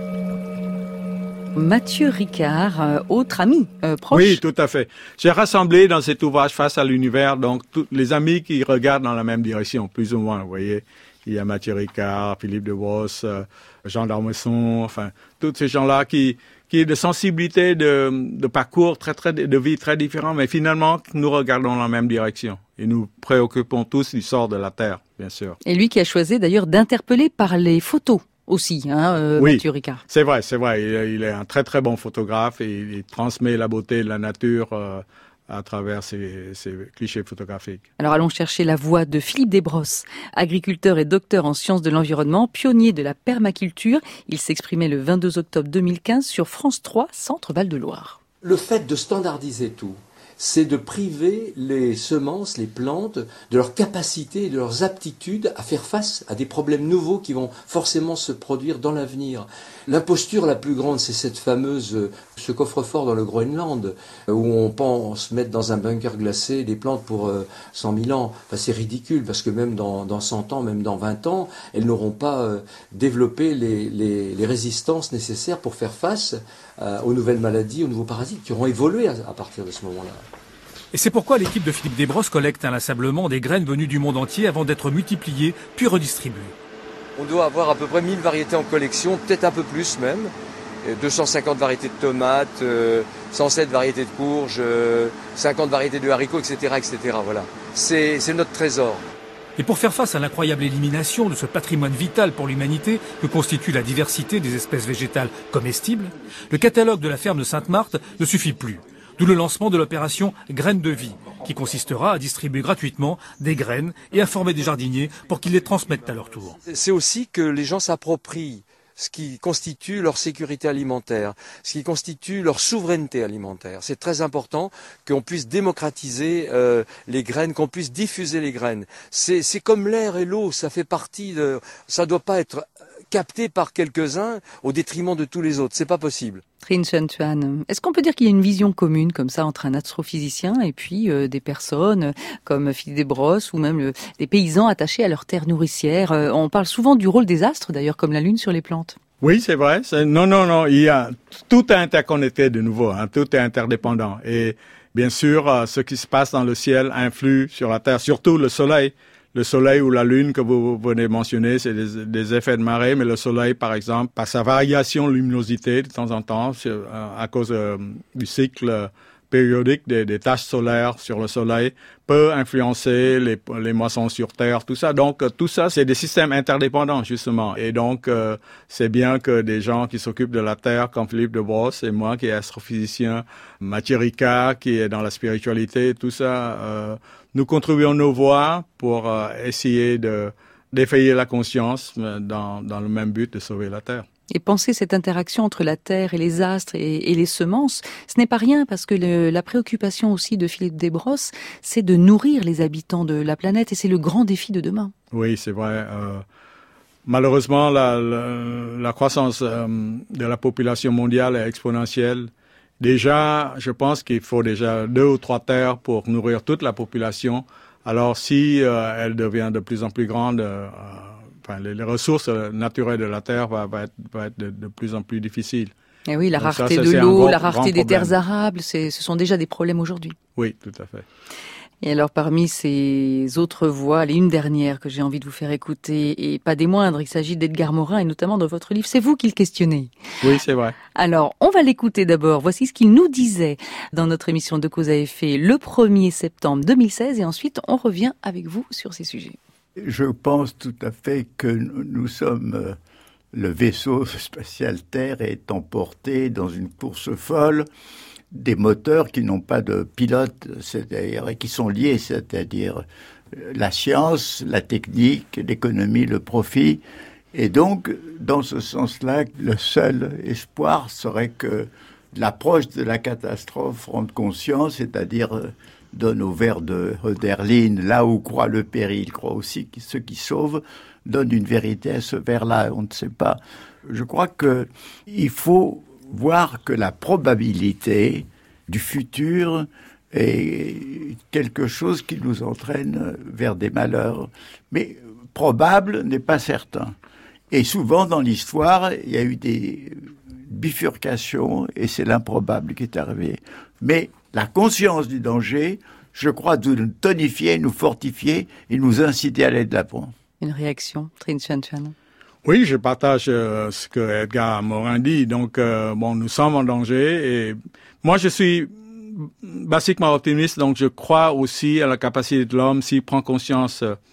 Mathieu Ricard, euh, autre ami euh, proche. Oui, tout à fait. J'ai rassemblé dans cet ouvrage Face à l'univers, donc tous les amis qui regardent dans la même direction, plus ou moins, vous voyez. Il y a Mathieu Ricard, Philippe de Vos, euh, Jean d'Armesson, enfin, tous ces gens-là qui, qui ont de sensibilité, de, de parcours très, très, de vie très différents, mais finalement, nous regardons dans la même direction. Et nous préoccupons tous du sort de la Terre, bien sûr. Et lui qui a choisi d'ailleurs d'interpeller par les photos aussi, hein, euh, oui, Mathieu Ricard. C'est vrai, c'est vrai. Il, il est un très, très bon photographe et il, il transmet la beauté de la nature, euh, à travers ces, ces clichés photographiques. Alors allons chercher la voix de Philippe Desbrosses, agriculteur et docteur en sciences de l'environnement, pionnier de la permaculture. Il s'exprimait le vingt-deux octobre deux mille quinze sur France trois, Centre Val-de-Loire. Le fait de standardiser tout, c'est de priver les semences, les plantes, de leur capacité et de leurs aptitudes à faire face à des problèmes nouveaux qui vont forcément se produire dans l'avenir. L'imposture la plus grande, c'est cette fameuse, ce coffre-fort dans le Groenland, où on pense mettre dans un bunker glacé des plantes pour euh, cent mille ans. Enfin, c'est ridicule, parce que même dans, dans cent ans, même dans vingt ans, elles n'auront pas euh, développé les, les, les résistances nécessaires pour faire face euh, aux nouvelles maladies, aux nouveaux parasites qui auront évolué à, à partir de ce moment-là. Et c'est pourquoi l'équipe de Philippe Desbrosses collecte inlassablement des graines venues du monde entier avant d'être multipliées, puis redistribuées. On doit avoir à peu près mille variétés en collection, peut-être un peu plus même. deux cent cinquante variétés de tomates, cent sept variétés de courges, cinquante variétés de haricots, et cetera, et cetera. Voilà. C'est, c'est notre trésor. Et pour faire face à l'incroyable élimination de ce patrimoine vital pour l'humanité que constitue la diversité des espèces végétales comestibles, le catalogue de la ferme de Sainte-Marthe ne suffit plus. D'où le lancement de l'opération Graines de vie, qui consistera à distribuer gratuitement des graines et à former des jardiniers pour qu'ils les transmettent à leur tour. C'est aussi que les gens s'approprient ce qui constitue leur sécurité alimentaire, ce qui constitue leur souveraineté alimentaire. C'est très important qu'on puisse démocratiser euh, les graines, qu'on puisse diffuser les graines. C'est, c'est comme l'air et l'eau, ça fait partie de... Ça ne doit pas être capté par quelques-uns au détriment de tous les autres. C'est pas possible. Trinh Xuan Tuan, est-ce qu'on peut dire qu'il y a une vision commune comme ça entre un astrophysicien et puis euh, des personnes comme Philippe Desbrosses ou même le, des paysans attachés à leur terre nourricière? euh, On parle souvent du rôle des astres d'ailleurs, comme la Lune sur les plantes. Oui, c'est vrai. C'est, non, non, non. Il y a tout est interconnecté de nouveau. Hein, tout est interdépendant. Et bien sûr, euh, ce qui se passe dans le ciel influe sur la Terre, surtout le Soleil. Le soleil ou la lune que vous venez de mentionner, c'est des, des effets de marée, mais le soleil, par exemple, par sa variation de luminosité de temps en temps, à cause euh, du cycle périodique des, des taches solaires sur le soleil peut influencer les, les moissons sur Terre, tout ça. Donc, tout ça, c'est des systèmes interdépendants, justement. Et donc, euh, c'est bien que des gens qui s'occupent de la Terre, comme Philippe de Brosse et moi, qui est astrophysicien, Mathieu Ricard, qui est dans la spiritualité, tout ça, euh, nous contribuons nos voix pour euh, essayer de d'effeuiller la conscience dans, dans le même but de sauver la Terre. Et penser cette interaction entre la Terre et les astres et, et les semences, ce n'est pas rien parce que le, la préoccupation aussi de Philippe Desbrosses, c'est de nourrir les habitants de la planète et c'est le grand défi de demain. Oui, c'est vrai. Euh, malheureusement, la, la, la croissance euh, de la population mondiale est exponentielle. Déjà, je pense qu'il faut déjà deux ou trois terres pour nourrir toute la population. Alors, si euh, elle devient de plus en plus grande, euh, enfin, les, les ressources naturelles de la Terre va, va être, va être de, de plus en plus difficiles. Et oui, la Donc rareté ça, de c'est l'eau, gros, la rareté des problème. terres arables, c'est, ce sont déjà des problèmes aujourd'hui. Oui, tout à fait. Et alors, parmi ces autres voix, les une dernière que j'ai envie de vous faire écouter, et pas des moindres, il s'agit d'Edgar Morin, et notamment dans votre livre, c'est vous qui le questionnez. Oui, c'est vrai. Alors, on va l'écouter d'abord. Voici ce qu'il nous disait dans notre émission de Cause à effet le premier septembre deux mille seize, et ensuite, on revient avec vous sur ces sujets. Je pense tout à fait que nous sommes... Euh, le vaisseau spatial Terre est emporté dans une course folle des moteurs qui n'ont pas de pilote, c'est-à-dire et qui sont liés, c'est-à-dire la science, la technique, l'économie, le profit. Et donc, dans ce sens-là, le seul espoir serait que l'approche de la catastrophe rende conscience, c'est-à-dire donne au vers de Hölderlin, là où croit le péril, croit aussi que ceux qui sauvent, donne une vérité à ce vers-là, on ne sait pas. Je crois qu'il faut voir que la probabilité du futur est quelque chose qui nous entraîne vers des malheurs. Mais probable n'est pas certain. Et souvent dans l'histoire, il y a eu des bifurcations et c'est l'improbable qui est arrivé. Mais la conscience du danger, je crois, doit nous tonifier, nous fortifier et nous inciter à aller de l'avant. Une réaction, Trinh Xuan Xuan. Oui, je partage euh, ce que Edgar Morin dit. Donc, euh, bon, nous sommes en danger et moi, je suis basiquement optimiste. Donc, je crois aussi à la capacité de l'homme, s'il prend conscience euh,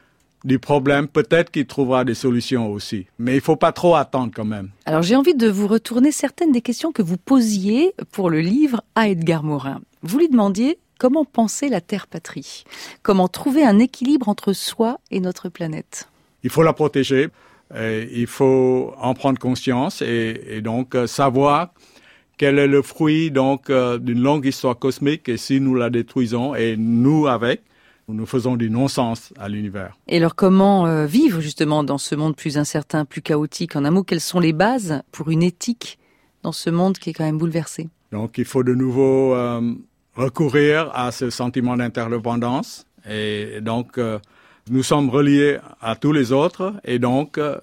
du problème, peut-être qu'il trouvera des solutions aussi. Mais il faut pas trop attendre quand même. Alors, j'ai envie de vous retourner certaines des questions que vous posiez pour le livre à Edgar Morin. Vous lui demandiez comment penser la Terre-Patrie, comment trouver un équilibre entre soi et notre planète. Il faut la protéger. Et il faut en prendre conscience et, et donc euh, savoir quel est le fruit donc euh, d'une longue histoire cosmique et si nous la détruisons et nous avec, nous faisons du non-sens à l'univers. Et alors comment euh, vivre justement dans ce monde plus incertain, plus chaotique? En un mot, quelles sont les bases pour une éthique dans ce monde qui est quand même bouleversé? Donc il faut de nouveau euh, recourir à ce sentiment d'interdépendance et donc euh, nous sommes reliés à tous les autres et donc euh,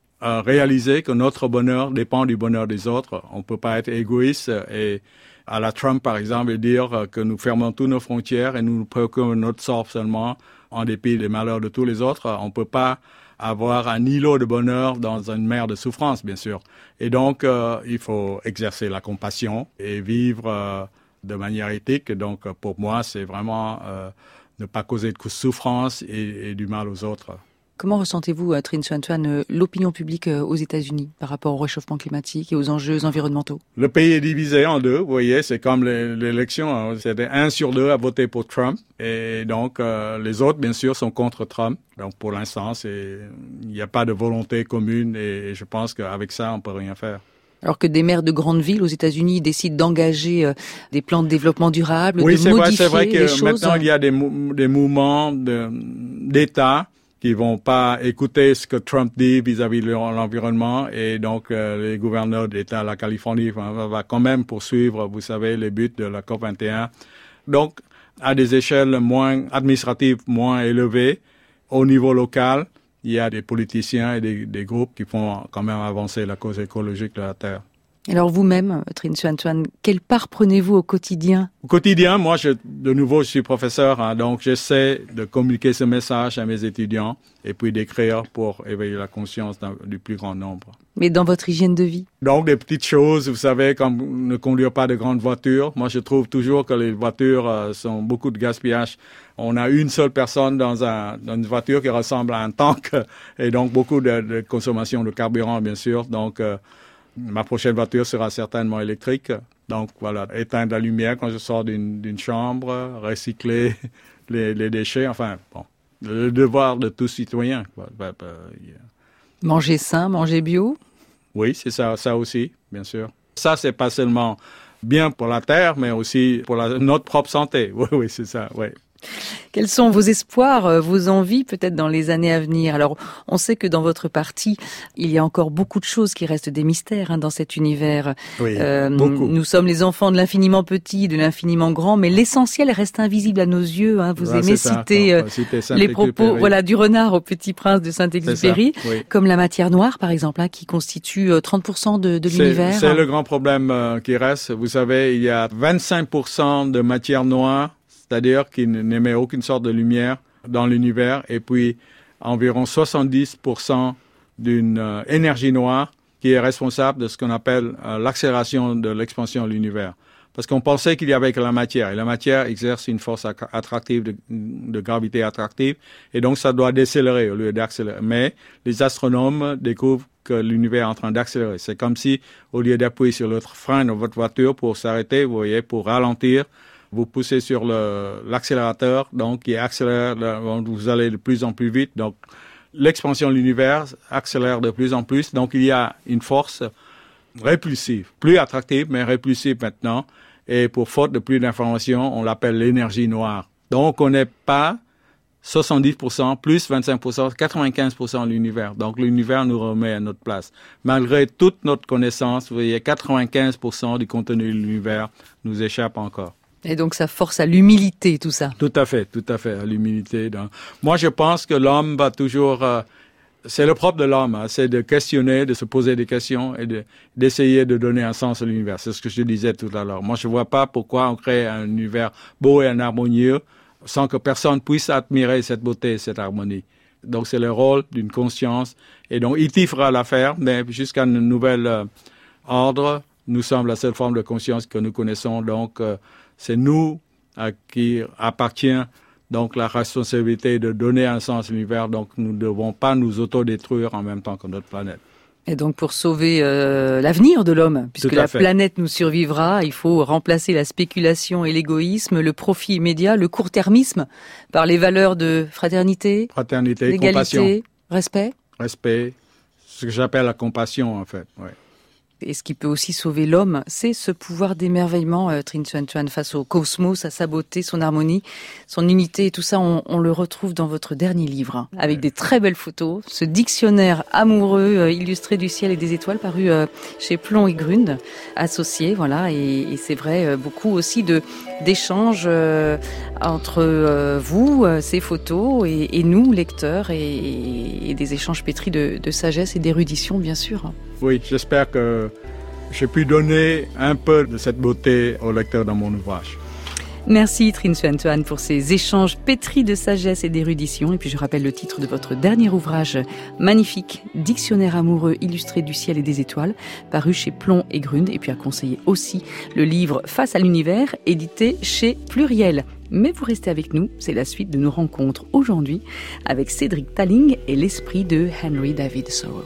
réaliser que notre bonheur dépend du bonheur des autres. On ne peut pas être égoïste et à la Trump, par exemple, et dire que nous fermons toutes nos frontières et nous nous préoccupons de notre sort seulement en dépit des malheurs de tous les autres. On ne peut pas avoir un îlot de bonheur dans une mer de souffrance, bien sûr. Et donc, euh, il faut exercer la compassion et vivre euh, de manière éthique. Donc, pour moi, c'est vraiment... Euh, ne pas causer de souffrance et, et du mal aux autres. Comment ressentez-vous, Trinh Xuan Xuan, l'opinion publique aux États-Unis par rapport au réchauffement climatique et aux enjeux environnementaux? Le pays est divisé en deux, vous voyez, c'est comme l'élection, c'était un sur deux à voter pour Trump, et donc euh, les autres, bien sûr, sont contre Trump. Donc pour l'instant, il n'y a pas de volonté commune, et, et je pense qu'avec ça, on ne peut rien faire. Alors que des maires de grandes villes aux États-Unis décident d'engager euh, des plans de développement durable, oui, de modifier vrai, c'est vrai que les choses. Maintenant, il y a des, mou- des mouvements de, d'État qui vont pas écouter ce que Trump dit vis-à-vis de l'environnement et donc euh, les gouverneurs d'État, la Californie, va, va quand même poursuivre, vous savez, les buts de la COP vingt et un. Donc, à des échelles moins administratives, moins élevées, au niveau local, il y a des politiciens et des, des groupes qui font quand même avancer la cause écologique de la Terre. Alors vous-même, Trinh Xuan Xuan, quelle part prenez-vous au quotidien? Au quotidien, moi, je, de nouveau, je suis professeur, hein, donc j'essaie de communiquer ce message à mes étudiants et puis d'écrire pour éveiller la conscience du plus grand nombre. mais dans votre hygiène de vie? Donc, des petites choses, vous savez, comme ne conduire pas de grandes voitures. Moi, je trouve toujours que les voitures euh, sont beaucoup de gaspillage. On a une seule personne dans, un, dans une voiture qui ressemble à un tank et donc beaucoup de, de consommation de carburant, bien sûr. Donc, euh, ma prochaine voiture sera certainement électrique. Donc, voilà, éteindre la lumière quand je sors d'une, d'une chambre, recycler les, les déchets. Enfin, bon, le devoir de tout citoyen, quoi. Bah, bah, yeah. Manger sain, manger bio? Oui, c'est ça, ça aussi, bien sûr. Ça, c'est pas seulement bien pour la terre, mais aussi pour la, notre propre santé. Oui, oui, c'est ça, oui. Quels sont vos espoirs, vos envies peut-être dans les années à venir? Alors, on sait que dans votre parti, il y a encore beaucoup de choses qui restent des mystères hein, dans cet univers. Oui, euh, beaucoup. Nous sommes les enfants de l'infiniment petit, de l'infiniment grand, mais l'essentiel reste invisible à nos yeux. Hein. Vous ah, aimez citer, euh, citer les propos voilà, du renard au Petit Prince de Saint-Exupéry, oui. Comme la matière noire, par exemple, hein, qui constitue euh, trente pour cent de, de c'est, l'univers. C'est le grand problème euh, qui reste. Vous savez, il y a vingt-cinq pour cent de matière noire, c'est-à-dire qui n'émet aucune sorte de lumière dans l'univers, et puis environ soixante-dix pour cent d'une euh, énergie noire qui est responsable de ce qu'on appelle euh, l'accélération de l'expansion de l'univers. Parce qu'on pensait qu'il y avait que la matière, et la matière exerce une force attractive, de, de gravité attractive, et donc ça doit décélérer au lieu d'accélérer. Mais les astronomes découvrent que l'univers est en train d'accélérer. C'est comme si, au lieu d'appuyer sur le frein de votre voiture pour s'arrêter, vous voyez, pour ralentir, vous poussez sur le, l'accélérateur, donc qui accélère, vous allez de plus en plus vite. Donc, l'expansion de l'univers accélère de plus en plus. Donc, il y a une force répulsive, plus attractive, mais répulsive maintenant. Et pour faute de plus d'informations, on l'appelle l'énergie noire. Donc, on n'est pas soixante-dix pour cent, plus vingt-cinq pour cent, quatre-vingt-quinze pour cent de l'univers. Donc, l'univers nous remet à notre place. Malgré toute notre connaissance, vous voyez, quatre-vingt-quinze pour cent du contenu de l'univers nous échappe encore. Et donc, ça force à l'humilité, tout ça. Tout à fait, tout à fait, à l'humilité. Donc, moi, je pense que l'homme va toujours... Euh, c'est le propre de l'homme, hein, c'est de questionner, de se poser des questions et de, d'essayer de donner un sens à l'univers. C'est ce que je disais tout à l'heure. Moi, je ne vois pas pourquoi on crée un univers beau et harmonieux sans que personne puisse admirer cette beauté, cette harmonie. Donc, c'est le rôle d'une conscience. Et donc, il fera l'affaire, mais jusqu'à un nouvel euh, ordre, nous sommes la seule forme de conscience que nous connaissons. Donc, euh, c'est nous à qui appartient donc la responsabilité de donner un sens à l'univers. Donc, nous ne devons pas nous autodétruire en même temps que notre planète. Et donc, pour sauver euh, l'avenir de l'homme, puisque la fait. planète nous survivra, il faut remplacer la spéculation et l'égoïsme, le profit immédiat, le court-termisme par les valeurs de fraternité, fraternité, d'égalité, compassion, respect. Respect, ce que j'appelle la compassion, en fait, oui. Et ce qui peut aussi sauver l'homme, c'est ce pouvoir d'émerveillement, euh, Trinh Xuan Xuan, face au cosmos, à sa beauté, son harmonie, son unité, et tout ça, on, on le retrouve dans votre dernier livre, hein, avec ouais. des très belles photos, ce dictionnaire amoureux, euh, illustré du ciel et des étoiles, paru euh, chez Plon et Grund, associé, voilà, et, et c'est vrai, euh, beaucoup aussi de d'échanges euh, entre euh, vous, euh, ces photos, et, et nous, lecteurs, et, et, et des échanges pétris de, de sagesse et d'érudition, bien sûr. Oui, j'espère que j'ai pu donner un peu de cette beauté aux lecteurs dans mon ouvrage. Merci Trinh Xuan Xuan pour ces échanges pétris de sagesse et d'érudition. Et puis je rappelle le titre de votre dernier ouvrage magnifique, Dictionnaire amoureux illustré du ciel et des étoiles, paru chez Plon et Grund. Et puis à conseiller aussi le livre Face à l'univers, édité chez Pluriel. Mais vous restez avec nous, c'est la suite de nos rencontres aujourd'hui avec Cédric Talling et l'esprit de Henry David Thoreau.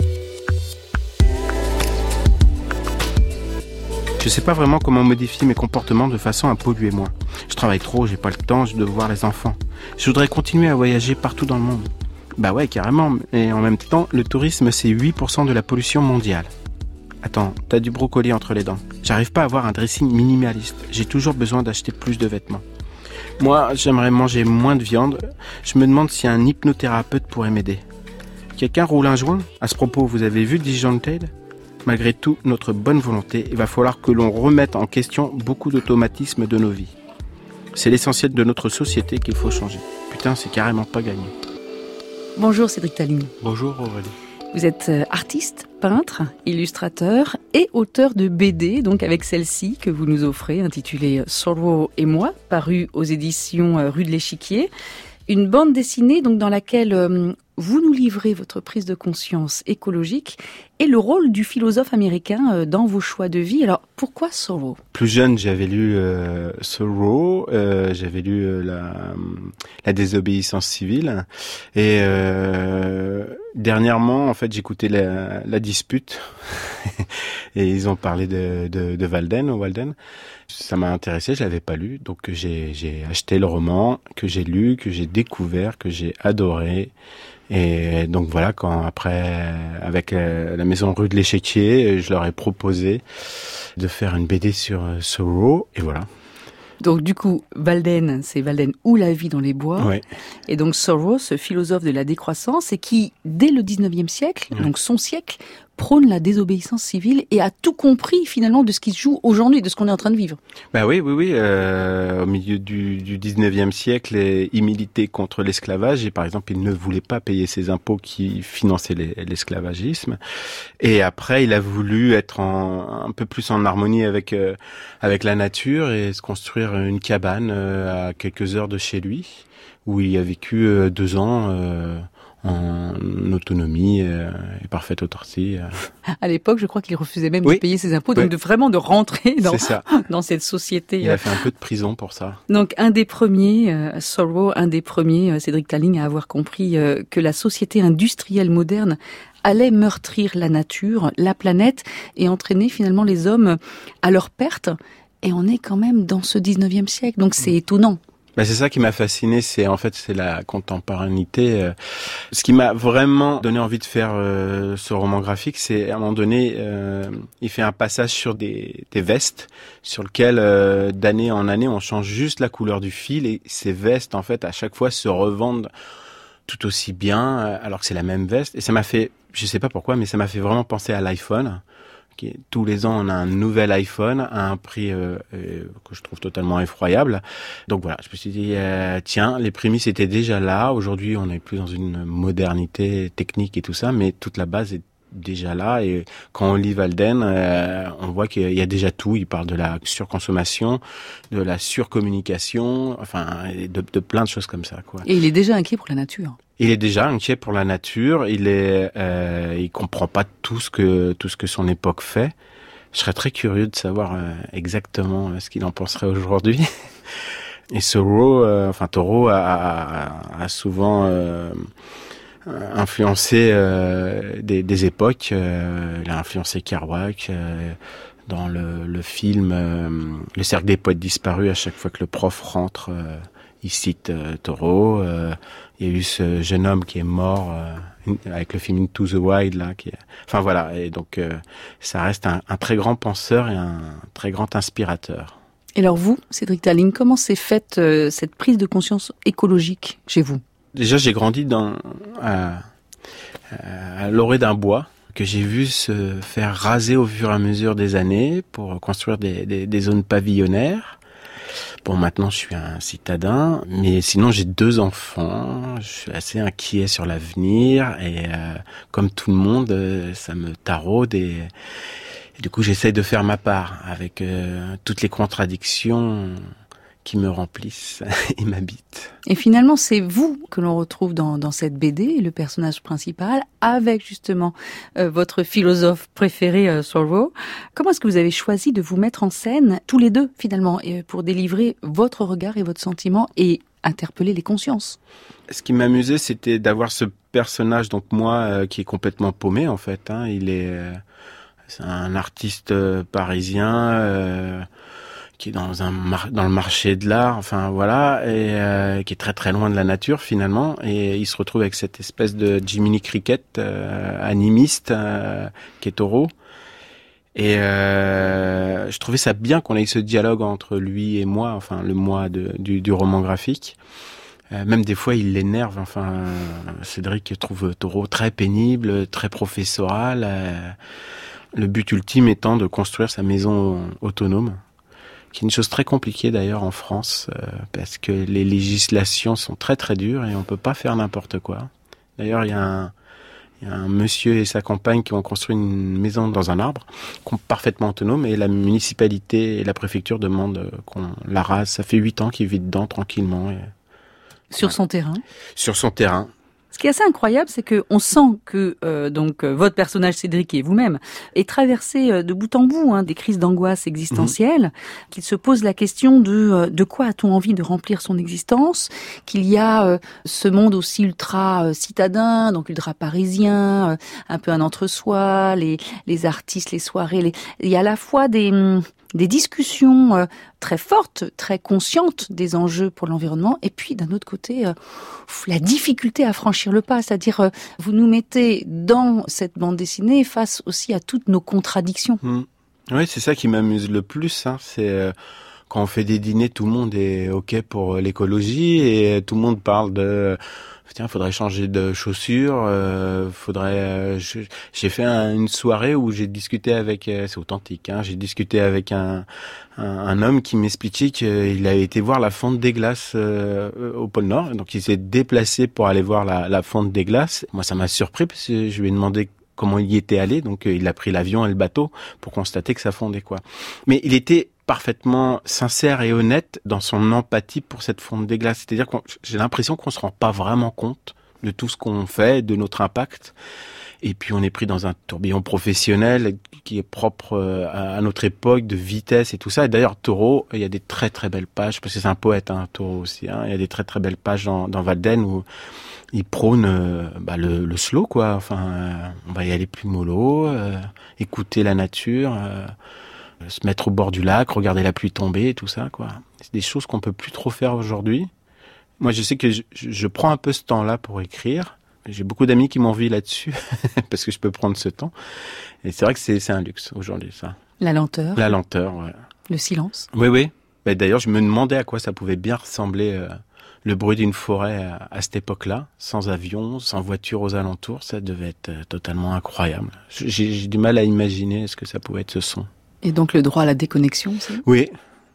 Je sais pas vraiment comment modifier mes comportements de façon à polluer moins. Je travaille trop, j'ai pas le temps, je dois voir les enfants. Je voudrais continuer à voyager partout dans le monde. Bah ouais, carrément, mais en même temps, le tourisme c'est huit pour cent de la pollution mondiale. Attends, t'as du brocoli entre les dents. J'arrive pas à avoir un dressing minimaliste. J'ai toujours besoin d'acheter plus de vêtements. Moi, j'aimerais manger moins de viande. Je me demande si un hypnothérapeute pourrait m'aider. Quelqu'un roule un joint ? À ce propos, vous avez vu Disjointed ? Malgré tout, notre bonne volonté, il va falloir que l'on remette en question beaucoup d'automatismes de nos vies. C'est l'essentiel de notre société qu'il faut changer. Putain, c'est carrément pas gagné. Bonjour Cédric Talling. Bonjour Aurélie. Vous êtes artiste, peintre, illustrateur et auteur de B D, donc avec celle-ci que vous nous offrez, intitulée Thoreau et moi, parue aux éditions Rue de l'Échiquier. Une bande dessinée donc dans laquelle euh, vous nous livrez votre prise de conscience écologique et le rôle du philosophe américain dans vos choix de vie. Alors, pourquoi Thoreau ? Plus jeune, j'avais lu euh, Thoreau, euh, j'avais lu euh, la, la désobéissance civile, et euh, dernièrement, en fait, j'écoutais la, la dispute, et ils ont parlé de, de, de Walden, Walden. Ça m'a intéressé, je l'avais pas lu, donc j'ai, j'ai acheté le roman, que j'ai lu, que j'ai découvert, que j'ai adoré. Et donc voilà, quand après, avec la maison rue de l'Échiquier, je leur ai proposé de faire une B D sur Thoreau, et voilà. Donc du coup, Walden, c'est Walden ou la vie dans les bois. Ouais. Et donc Thoreau, ce philosophe de la décroissance, et qui, dès le dix-neuvième siècle, ouais. donc son siècle, prône la désobéissance civile et a tout compris finalement de ce qui se joue aujourd'hui, de ce qu'on est en train de vivre. Bah oui, oui, oui. Euh, au milieu du, du dix-neuvième siècle, il militait contre l'esclavage et par exemple, il ne voulait pas payer ses impôts qui finançaient les, l'esclavagisme. Et après, il a voulu être en, un peu plus en harmonie avec euh, avec la nature et se construire une cabane euh, à quelques heures de chez lui, où il a vécu euh, deux ans. Euh, en autonomie euh, et parfaite autarcie. Euh. À l'époque, je crois qu'il refusait même oui. de payer ses impôts, donc oui. de vraiment de rentrer dans, ça. dans cette société. Il a fait un peu de prison pour ça. Donc un des premiers, euh, Thoreau, un des premiers, euh, Cédric Talling, à avoir compris euh, que la société industrielle moderne allait meurtrir la nature, la planète, et entraîner finalement les hommes à leur perte. Et on est quand même dans ce dix-neuvième siècle, donc c'est étonnant. Bah c'est ça qui m'a fasciné, c'est en fait c'est la contemporanéité. Euh, ce qui m'a vraiment donné envie de faire euh, ce roman graphique, c'est à un moment donné, euh, il fait un passage sur des, des vestes, sur lequel euh, d'année en année on change juste la couleur du fil et ces vestes en fait à chaque fois se revendent tout aussi bien, alors que c'est la même veste. Et ça m'a fait, je sais pas pourquoi, mais ça m'a fait vraiment penser à l'iPhone. Qui, tous les ans, on a un nouvel iPhone à un prix euh, euh, que je trouve totalement effroyable. Donc voilà, je me suis dit, euh, tiens, les prémices étaient déjà là. Aujourd'hui, on n'est plus dans une modernité technique et tout ça, mais toute la base est déjà là. Et quand on lit Walden, euh, on voit qu'il y a déjà tout. Il parle de la surconsommation, de la surcommunication, enfin, de, de plein de choses comme ça, quoi. Et il est déjà inquiet pour la nature. Il est déjà inquiet pour la nature. Il est, euh, il comprend pas tout ce que tout ce que son époque fait. Je serais très curieux de savoir euh, exactement euh, ce qu'il en penserait aujourd'hui. Et Thoreau, euh, enfin Thoreau a, a, a souvent euh, influencé euh, des, des époques. Euh, il a influencé Kerouac. Euh, dans le, le film euh, Le Cercle des poètes disparus, à chaque fois que le prof rentre, euh, il cite euh, Thoreau. Euh, il y a eu ce jeune homme qui est mort euh, avec le film Into the Wild là, qui est... enfin voilà. Et donc euh, ça reste un, un très grand penseur et un très grand inspirateur. Et alors vous, Cédric Talling, comment s'est faite euh, cette prise de conscience écologique chez vous ? Déjà, j'ai grandi dans à, à l'orée d'un bois que j'ai vu se faire raser au fur et à mesure des années pour construire des, des, des zones pavillonnaires. Bon, maintenant, je suis un citadin, mais sinon, j'ai deux enfants. Je suis assez inquiet sur l'avenir et euh, comme tout le monde, euh, ça me taraude et, et du coup, j'essaye de faire ma part avec euh, toutes les contradictions qui me remplissent et m'habitent. Et finalement, c'est vous que l'on retrouve dans, dans cette B D, le personnage principal, avec justement euh, votre philosophe préféré, euh, Thoreau. Comment est-ce que vous avez choisi de vous mettre en scène, tous les deux, finalement, et pour délivrer votre regard et votre sentiment et interpeller les consciences ? Ce qui m'amusait, c'était d'avoir ce personnage, donc moi, euh, qui est complètement paumé, en fait. Hein. Il est, euh, c'est un artiste euh, parisien... Euh, qui est dans un mar- dans le marché de l'art, enfin voilà, et euh, qui est très très loin de la nature finalement, et il se retrouve avec cette espèce de Jiminy Cricket euh, animiste euh, qui est Thoreau. Et euh, je trouvais ça bien qu'on ait ce dialogue entre lui et moi, enfin le moi de, du, du roman graphique. Euh, même des fois, il l'énerve. Enfin, euh, Cédric trouve Thoreau très pénible, très professoral. Euh, le but ultime étant de construire sa maison autonome, qui est une chose très compliquée d'ailleurs en France, euh, parce que les législations sont très très dures et on peut pas faire n'importe quoi. D'ailleurs, il y a un, il y a un monsieur et sa compagne qui ont construit une maison dans un arbre, parfaitement autonome, et la municipalité et la préfecture demandent qu'on la rase. Ça fait huit ans qu'il vit dedans tranquillement. Et... Sur son terrain ? Sur son terrain. Ce qui est assez incroyable, c'est que on sent que euh, donc euh, votre personnage Cédric et vous-même est traversé euh, de bout en bout hein, des crises d'angoisse existentielle, mmh. qu'il se pose la question de euh, de quoi a-t-on envie de remplir son existence, qu'il y a euh, ce monde aussi ultra euh, citadin, donc ultra parisien, euh, un peu un entre-soi, les les artistes, les soirées, les... il y a à la fois des des discussions euh, très fortes, très conscientes des enjeux pour l'environnement, et puis d'un autre côté, euh, la difficulté à franchir le pas, c'est-à-dire euh, vous nous mettez dans cette bande dessinée face aussi à toutes nos contradictions. Mmh. Oui, c'est ça qui m'amuse le plus, hein. C'est euh, quand on fait des dîners, tout le monde est ok pour l'écologie et tout le monde parle de tiens, faudrait changer de chaussures, euh, faudrait. Euh, je, j'ai fait un, une soirée où j'ai discuté avec, euh, c'est authentique, hein, j'ai discuté avec un, un, un homme qui m'expliquait qu'il avait été voir la fonte des glaces euh, au pôle Nord, donc il s'est déplacé pour aller voir la, la fonte des glaces. Moi, ça m'a surpris parce que je lui ai demandé comment il y était allé, donc euh, il a pris l'avion et le bateau pour constater que ça fondait quoi. Mais il était parfaitement sincère et honnête dans son empathie pour cette fonte des glaces. C'est-à-dire que j'ai l'impression qu'on se rend pas vraiment compte de tout ce qu'on fait, de notre impact. Et puis on est pris dans un tourbillon professionnel qui est propre à notre époque, de vitesse et tout ça. Et d'ailleurs, Taureau, il y a des très très belles pages, parce que c'est un poète, hein, Taureau aussi. Hein, il y a des très très belles pages dans, dans Valden où il prône euh, bah, le, le slow, quoi. Enfin, euh, on va y aller plus mollo, euh, écouter la nature. Euh, se mettre au bord du lac, regarder la pluie tomber et tout ça, quoi. C'est des choses qu'on peut plus trop faire aujourd'hui. Moi, je sais que je, je prends un peu ce temps-là pour écrire. J'ai beaucoup d'amis qui m'envient là-dessus parce que je peux prendre ce temps. Et c'est vrai que c'est, c'est un luxe aujourd'hui, ça. La lenteur. La lenteur, ouais. Le silence. Oui, oui. Mais d'ailleurs, je me demandais à quoi ça pouvait bien ressembler euh, le bruit d'une forêt à, à cette époque-là, sans avion, sans voiture aux alentours. Ça devait être euh, totalement incroyable. J'ai, j'ai du mal à imaginer ce que ça pouvait être ce son. Et donc le droit à la déconnexion aussi. Oui.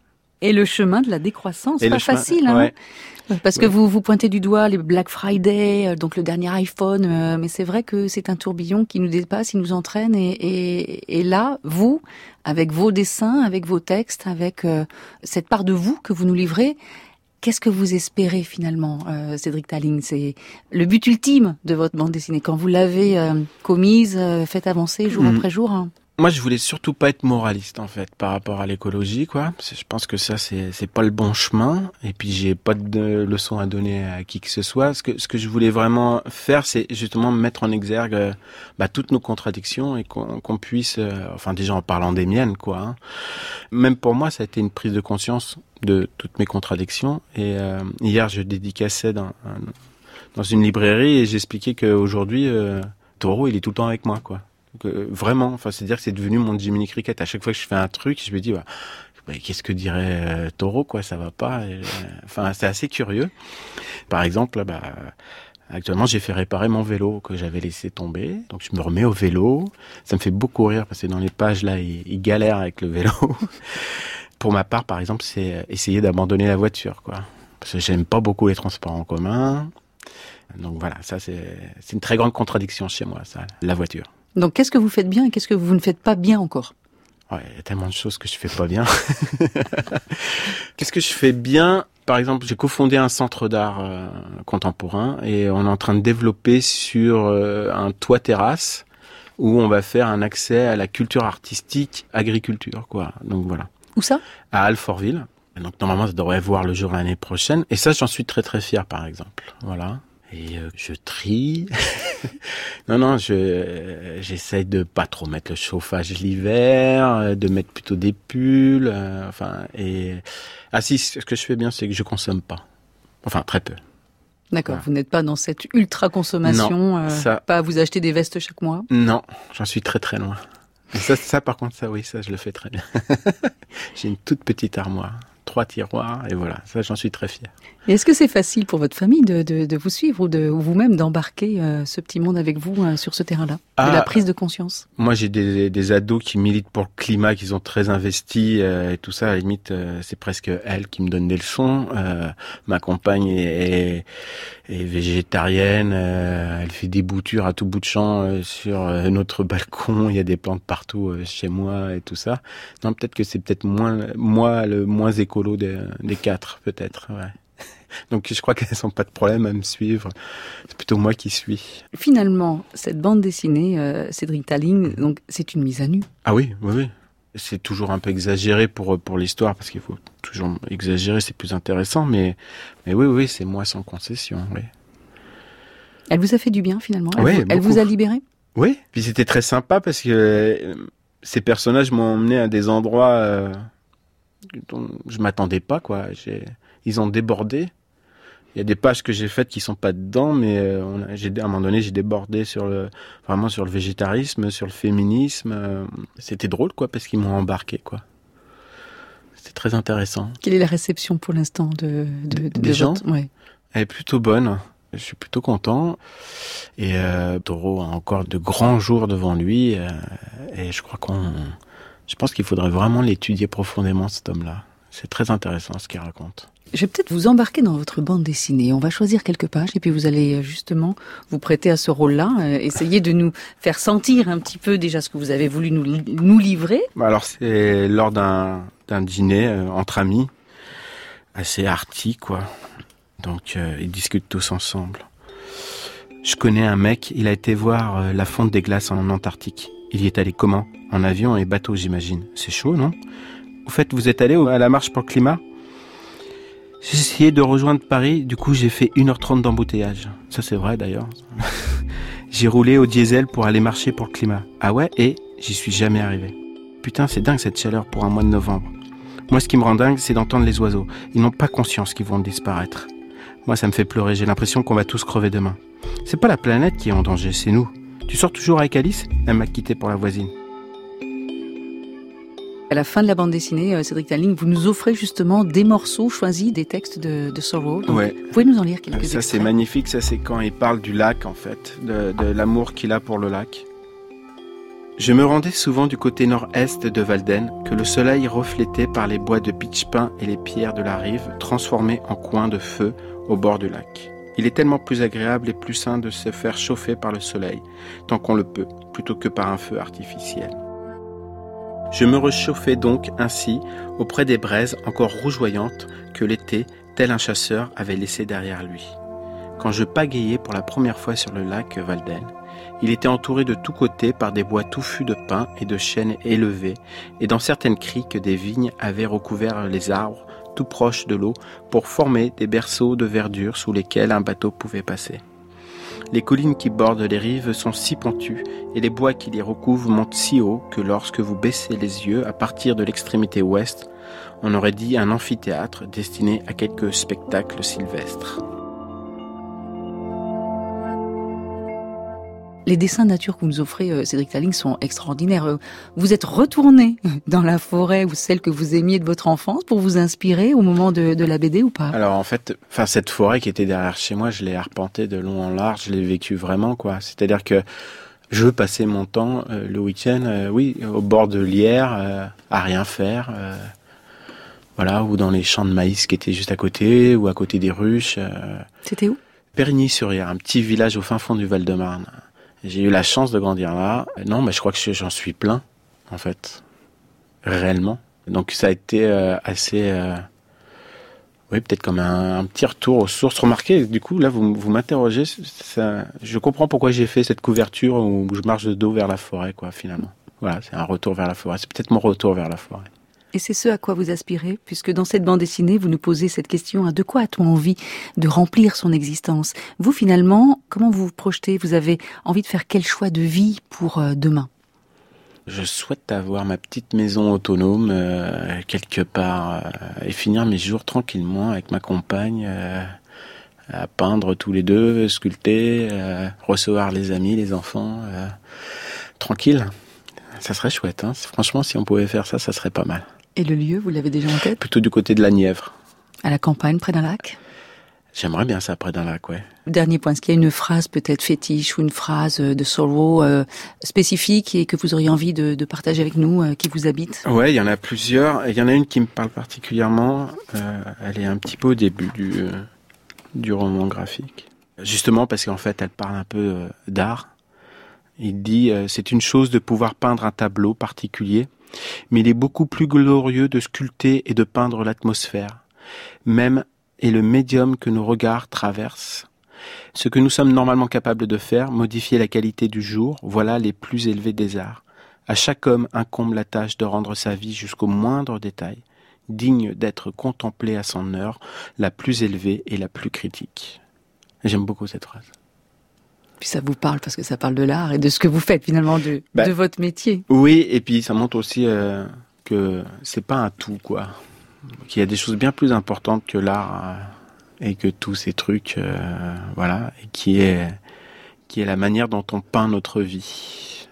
Et le chemin de la décroissance, Et pas chemin, facile, hein. Ouais. Parce que vous vous pointez du doigt les Black Friday, donc le dernier iPhone, euh, mais c'est vrai que c'est un tourbillon qui nous dépasse, il nous entraîne. Et, et, et là, vous, avec vos dessins, avec vos textes, avec euh, cette part de vous que vous nous livrez, qu'est-ce que vous espérez finalement, euh, Cédric Talling? C'est le but ultime de votre bande dessinée. Quand vous l'avez euh, commise, euh, faites avancer jour mmh. après jour. Hein. Moi, je voulais surtout pas être moraliste, en fait, par rapport à l'écologie, quoi. Je pense que ça, c'est, c'est pas le bon chemin. Et puis, j'ai pas de leçon à donner à qui que ce soit. Ce que, ce que je voulais vraiment faire, c'est justement mettre en exergue, bah, toutes nos contradictions et qu'on, qu'on puisse, euh, enfin, déjà en parlant des miennes, quoi. Hein. Même pour moi, ça a été une prise de conscience de toutes mes contradictions. Et euh, hier, je dédicaçais dans, dans une librairie et j'expliquais qu'aujourd'hui, euh, Taureau, il est tout le temps avec moi, quoi. Que, vraiment, enfin, c'est-à-dire que c'est devenu mon Jiminy Cricket. À chaque fois que je fais un truc, je me dis, bah, bah, qu'est-ce que dirait euh, Taureau, quoi, ça va pas. Et, euh, enfin, c'est assez curieux. Par exemple, bah, actuellement, j'ai fait réparer mon vélo que j'avais laissé tomber. Donc, je me remets au vélo. Ça me fait beaucoup rire parce que dans les pages, là, il, il galère avec le vélo. Pour ma part, par exemple, c'est essayer d'abandonner la voiture, quoi. Parce que j'aime pas beaucoup les transports en commun. Donc voilà, ça, c'est, c'est une très grande contradiction chez moi, ça, la voiture. Donc, qu'est-ce que vous faites bien et qu'est-ce que vous ne faites pas bien encore? Ouais, il y a tellement de choses que je fais pas bien. Qu'est-ce que je fais bien? Par exemple, j'ai cofondé un centre d'art euh, contemporain et on est en train de développer sur euh, un toit terrasse où on va faire un accès à la culture artistique, agriculture, quoi. Donc voilà. Où ça? À Alfortville. Donc normalement, ça devrait voir le jour l'année prochaine. Et ça, j'en suis très très fier, par exemple. Voilà. Et euh, je trie. non, non, je euh, j'essaye de pas trop mettre le chauffage l'hiver, euh, de mettre plutôt des pulls. Euh, enfin, et ah si, ce que je fais bien, c'est que je consomme pas. Enfin, très peu. D'accord. Voilà. Vous n'êtes pas dans cette ultra consommation, non, euh, ça... pas à vous acheter des vestes chaque mois. Non, j'en suis très très loin. Et ça, ça, par contre, ça, oui, ça, je le fais très bien. J'ai une toute petite armoire. Trois tiroirs, et voilà, ça j'en suis très fier. Et est-ce que c'est facile pour votre famille de, de, de vous suivre ou, de, ou vous-même d'embarquer euh, ce petit monde avec vous euh, sur ce terrain-là, ah, de la prise de conscience? Moi j'ai des, des ados qui militent pour le climat, qui sont très investis euh, et tout ça, à la limite euh, c'est presque elles qui me donnent des leçons. Euh, ma compagne est, est, est végétarienne, euh, elle fait des boutures à tout bout de champ euh, sur euh, notre balcon, il y a des plantes partout euh, chez moi et tout ça. Non, peut-être que c'est peut-être moins moi le moins écolo des, des quatre, peut-être, ouais. Donc je crois qu'elles n'ont pas de problème à me suivre. C'est plutôt moi qui suis. Finalement, cette bande dessinée, euh, Cédric Talling, donc c'est une mise à nu. Ah oui, oui, oui. C'est toujours un peu exagéré pour pour l'histoire parce qu'il faut toujours exagérer, c'est plus intéressant. Mais mais oui, oui, c'est moi sans concession. Oui. Elle vous a fait du bien finalement. Elle, oui, vous, elle vous a libéré. Oui. Puis c'était très sympa parce que euh, ces personnages m'ont emmené à des endroits euh, dont je m'attendais pas, quoi. J'ai, ils ont débordé. Il y a des pages que j'ai faites qui sont pas dedans, mais euh, on a, j'ai, à un moment donné, j'ai débordé sur le, vraiment sur le végétarisme, sur le féminisme. Euh, c'était drôle, quoi, parce qu'ils m'ont embarqué, quoi. C'était très intéressant. Quelle est la réception pour l'instant de, de, de, des de gens votre... ouais. Elle est plutôt bonne. Je suis plutôt content. Et euh, Taureau a encore de grands jours devant lui. Euh, et je crois qu'on, je pense qu'il faudrait vraiment l'étudier profondément, cet homme-là. C'est très intéressant ce qu'il raconte. Je vais peut-être vous embarquer dans votre bande dessinée. On va choisir quelques pages et puis vous allez justement vous prêter à ce rôle-là, euh, essayer de nous faire sentir un petit peu déjà ce que vous avez voulu nous, nous livrer. Alors c'est lors d'un, d'un dîner euh, entre amis, assez arty, quoi. Donc euh, ils discutent tous ensemble. Je connais un mec, il a été voir euh, la fonte des glaces en Antarctique. Il y est allé comment ? En avion et bateau, j'imagine. C'est chaud, non ? Au fait, vous êtes allé à la marche pour le climat ? J'ai essayé de rejoindre Paris, du coup j'ai fait une heure trente d'embouteillage. Ça c'est vrai d'ailleurs. J'ai roulé au diesel pour aller marcher pour le climat. Ah ouais, et j'y suis jamais arrivé. Putain, c'est dingue cette chaleur pour un mois de novembre. Moi ce qui me rend dingue, c'est d'entendre les oiseaux. Ils n'ont pas conscience qu'ils vont disparaître. Moi ça me fait pleurer, j'ai l'impression qu'on va tous crever demain. C'est pas la planète qui est en danger, c'est nous. Tu sors toujours avec Alice ? Elle m'a quitté pour la voisine. À la fin de la bande dessinée, Cédric Talling, vous nous offrez justement des morceaux choisis des textes de, de Sorrow. Donc, ouais. Vous pouvez nous en lire quelques-uns ? Ça c'est magnifique, ça c'est quand il parle du lac en fait, de, de l'amour qu'il a pour le lac. Je me rendais souvent du côté nord-est de Walden, que le soleil reflétait par les bois de pitch-pin et les pierres de la rive, transformés en coins de feu au bord du lac. Il est tellement plus agréable et plus sain de se faire chauffer par le soleil, tant qu'on le peut, plutôt que par un feu artificiel. Je me réchauffais donc ainsi auprès des braises encore rougeoyantes que l'été, tel un chasseur, avait laissées derrière lui. Quand je pagayais pour la première fois sur le lac Walden, il était entouré de tous côtés par des bois touffus de pins et de chênes élevés, et dans certaines criques des vignes avaient recouvert les arbres tout proches de l'eau pour former des berceaux de verdure sous lesquels un bateau pouvait passer. Les collines qui bordent les rives sont si pentues et les bois qui les recouvrent montent si haut que lorsque vous baissez les yeux à partir de l'extrémité ouest, on aurait dit un amphithéâtre destiné à quelques spectacles sylvestres. Les dessins de nature que vous nous offrez, Cédric Talling, sont extraordinaires. Vous êtes retourné dans la forêt ou celle que vous aimiez de votre enfance pour vous inspirer au moment de, de la B D ou pas ? Alors en fait, enfin cette forêt qui était derrière chez moi, je l'ai arpentée de long en large, je l'ai vécue vraiment, quoi. C'est-à-dire que je veux passer mon temps euh, le week-end, euh, oui, au bord de l'Yerre, euh, à rien faire, euh, voilà, ou dans les champs de maïs qui étaient juste à côté, ou à côté des ruches. Euh, C'était où ? Périgny-sur-Yerre, un petit village au fin fond du Val-de-Marne. J'ai eu la chance de grandir là. Non, mais je crois que j'en suis plein, en fait, réellement. Donc ça a été euh, assez, euh, oui, peut-être comme un, un petit retour aux sources. Remarquez, du coup, là, vous, vous m'interrogez. Ça, je comprends pourquoi j'ai fait cette couverture où je marche de dos vers la forêt, quoi, finalement. Voilà, c'est un retour vers la forêt. C'est peut-être mon retour vers la forêt. Et c'est ce à quoi vous aspirez, puisque dans cette bande dessinée, vous nous posez cette question, hein, de quoi a-t-on envie de remplir son existence ? Vous, finalement, comment vous vous projetez ? Vous avez envie de faire quel choix de vie pour euh, demain ? Je souhaite avoir ma petite maison autonome, euh, quelque part, euh, et finir mes jours tranquillement avec ma compagne, euh, à peindre tous les deux, sculpter, euh, recevoir les amis, les enfants, euh, tranquille. Ça serait chouette, hein. Franchement, si on pouvait faire ça, ça serait pas mal. Et le lieu, vous l'avez déjà en tête ? Plutôt du côté de la Nièvre. À la campagne, près d'un lac ? J'aimerais bien ça, près d'un lac, ouais. Dernier point, est-ce qu'il y a une phrase peut-être fétiche ou une phrase de Sorrow euh, spécifique et que vous auriez envie de, de partager avec nous, euh, qui vous habite ? Ouais, il y en a plusieurs. Il y en a une qui me parle particulièrement. Euh, elle est un petit peu au début du, euh, du roman graphique. Justement parce qu'en fait, elle parle un peu euh, d'art. Il dit euh, « C'est une chose de pouvoir peindre un tableau particulier, mais il est beaucoup plus glorieux de sculpter et de peindre l'atmosphère. Même est le médium que nos regards traversent. Ce que nous sommes normalement capables de faire, modifier la qualité du jour, voilà les plus élevés des arts. À chaque homme incombe la tâche de rendre sa vie jusqu'au moindre détail, digne d'être contemplé à son heure, la plus élevée et la plus critique. J'aime beaucoup cette phrase. Puis ça vous parle parce que ça parle de l'art et de ce que vous faites finalement, de, bah, de votre métier. Oui, et puis ça montre aussi euh, que c'est pas un tout, quoi. Qu'il y a des choses bien plus importantes que l'art euh, et que tous ces trucs, euh, voilà, et qui est, qui est la manière dont on peint notre vie.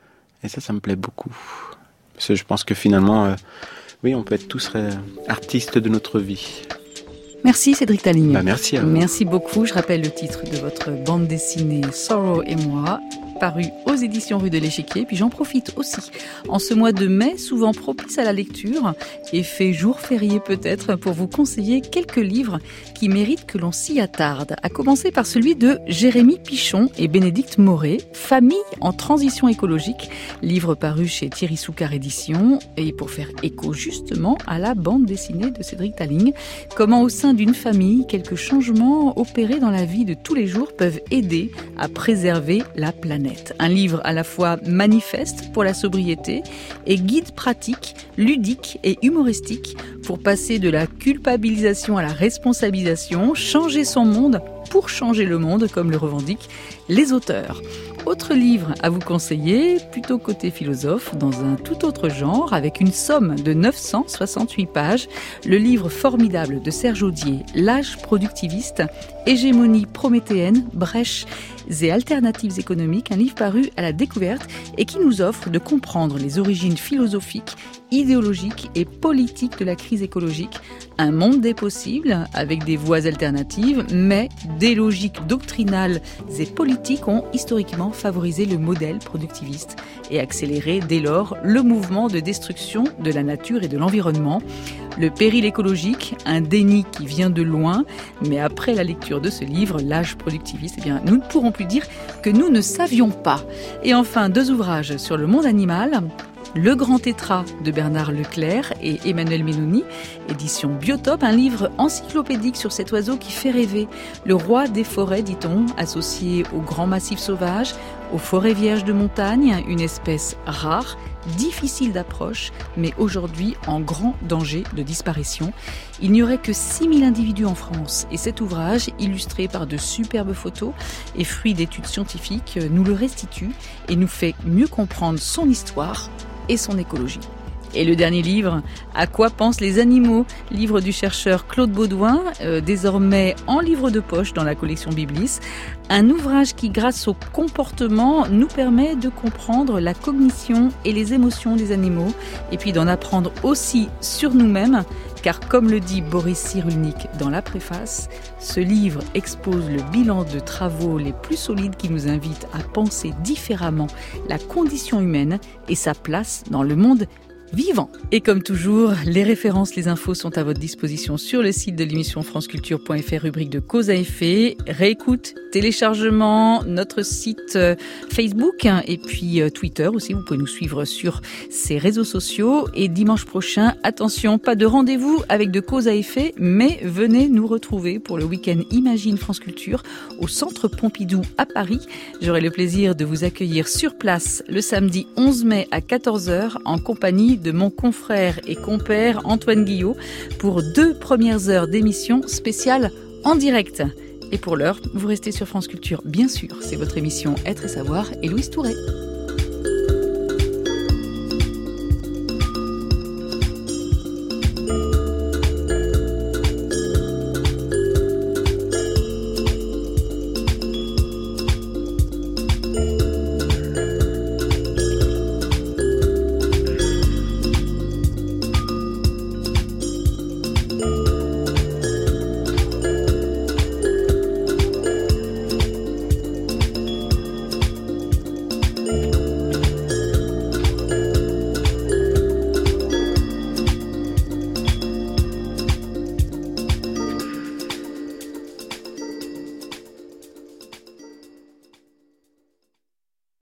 Et ça, ça me plaît beaucoup. Parce que je pense que finalement, euh, oui, on peut être tous euh, artistes de notre vie. Merci Cédric Taling. Bah, merci à vous. Merci beaucoup. Je rappelle le titre de votre bande dessinée Sorrow et moi, paru aux éditions Rue de l'Échiquier. Puis j'en profite aussi en ce mois de mai, souvent propice à la lecture et fait jour férié peut-être, pour vous conseiller quelques livres qui méritent que l'on s'y attarde. À commencer par celui de Jérémy Pichon et Bénédicte Moret, Famille en transition écologique, livre paru chez Thierry Soucard Éditions, et pour faire écho justement à la bande dessinée de Cédric Taling. Comment au sein d'une famille, quelques changements opérés dans la vie de tous les jours peuvent aider à préserver la planète. Un livre à la fois manifeste pour la sobriété et guide pratique, ludique et humoristique pour passer de la culpabilisation à la responsabilisation, changer son monde pour changer le monde, comme le revendiquent les auteurs. Autre livre à vous conseiller, plutôt côté philosophe, dans un tout autre genre, avec une somme de neuf cent soixante-huit pages, le livre formidable de Serge Audier, L'âge productiviste, hégémonie prométhéenne, brèches et alternatives économiques, un livre paru à la Découverte et qui nous offre de comprendre les origines philosophiques, idéologiques et politiques de la crise écologique. Un monde des possibles, avec des voies alternatives, mais des logiques doctrinales et politiques ont historiquement favorisé le modèle productiviste et accéléré dès lors le mouvement de destruction de la nature et de l'environnement. Le péril écologique, un déni qui vient de loin, mais après la lecture de ce livre, L'âge productiviste, eh bien, nous ne pourrons plus dire que nous ne savions pas. Et enfin, deux ouvrages sur le monde animal. Le Grand Tétras de Bernard Leclerc et Emmanuel Menouni, édition Biotope, un livre encyclopédique sur cet oiseau qui fait rêver. Le roi des forêts, dit-on, associé aux grands massifs sauvages, aux forêts vierges de montagne, une espèce rare, difficile d'approche, mais aujourd'hui en grand danger de disparition. Il n'y aurait que six mille individus en France et cet ouvrage, illustré par de superbes photos et fruit d'études scientifiques, nous le restitue et nous fait mieux comprendre son histoire et son écologie. Et le dernier livre, À quoi pensent les animaux ? Livre du chercheur Claude Baudouin, euh, désormais en livre de poche dans la collection Biblis. Un ouvrage qui, grâce au comportement, nous permet de comprendre la cognition et les émotions des animaux, et puis d'en apprendre aussi sur nous-mêmes, car comme le dit Boris Cyrulnik dans la préface, ce livre expose le bilan de travaux les plus solides qui nous invitent à penser différemment la condition humaine et sa place dans le monde vivant. Et comme toujours, les références, les infos sont à votre disposition sur le site de l'émission franceculture point f r, rubrique de cause à effet, réécoute, téléchargement, notre site Facebook et puis Twitter aussi. Vous pouvez nous suivre sur ces réseaux sociaux. Et dimanche prochain, attention, pas de rendez-vous avec de cause à effet, mais venez nous retrouver pour le week-end Imagine France Culture au Centre Pompidou à Paris. J'aurai le plaisir de vous accueillir sur place le samedi onze mai à quatorze heures en compagnie de mon confrère et compère Antoine Guillot pour deux premières heures d'émission spéciale en direct. Et pour l'heure, vous restez sur France Culture, bien sûr. C'est votre émission Être et Savoir et Louise Touret.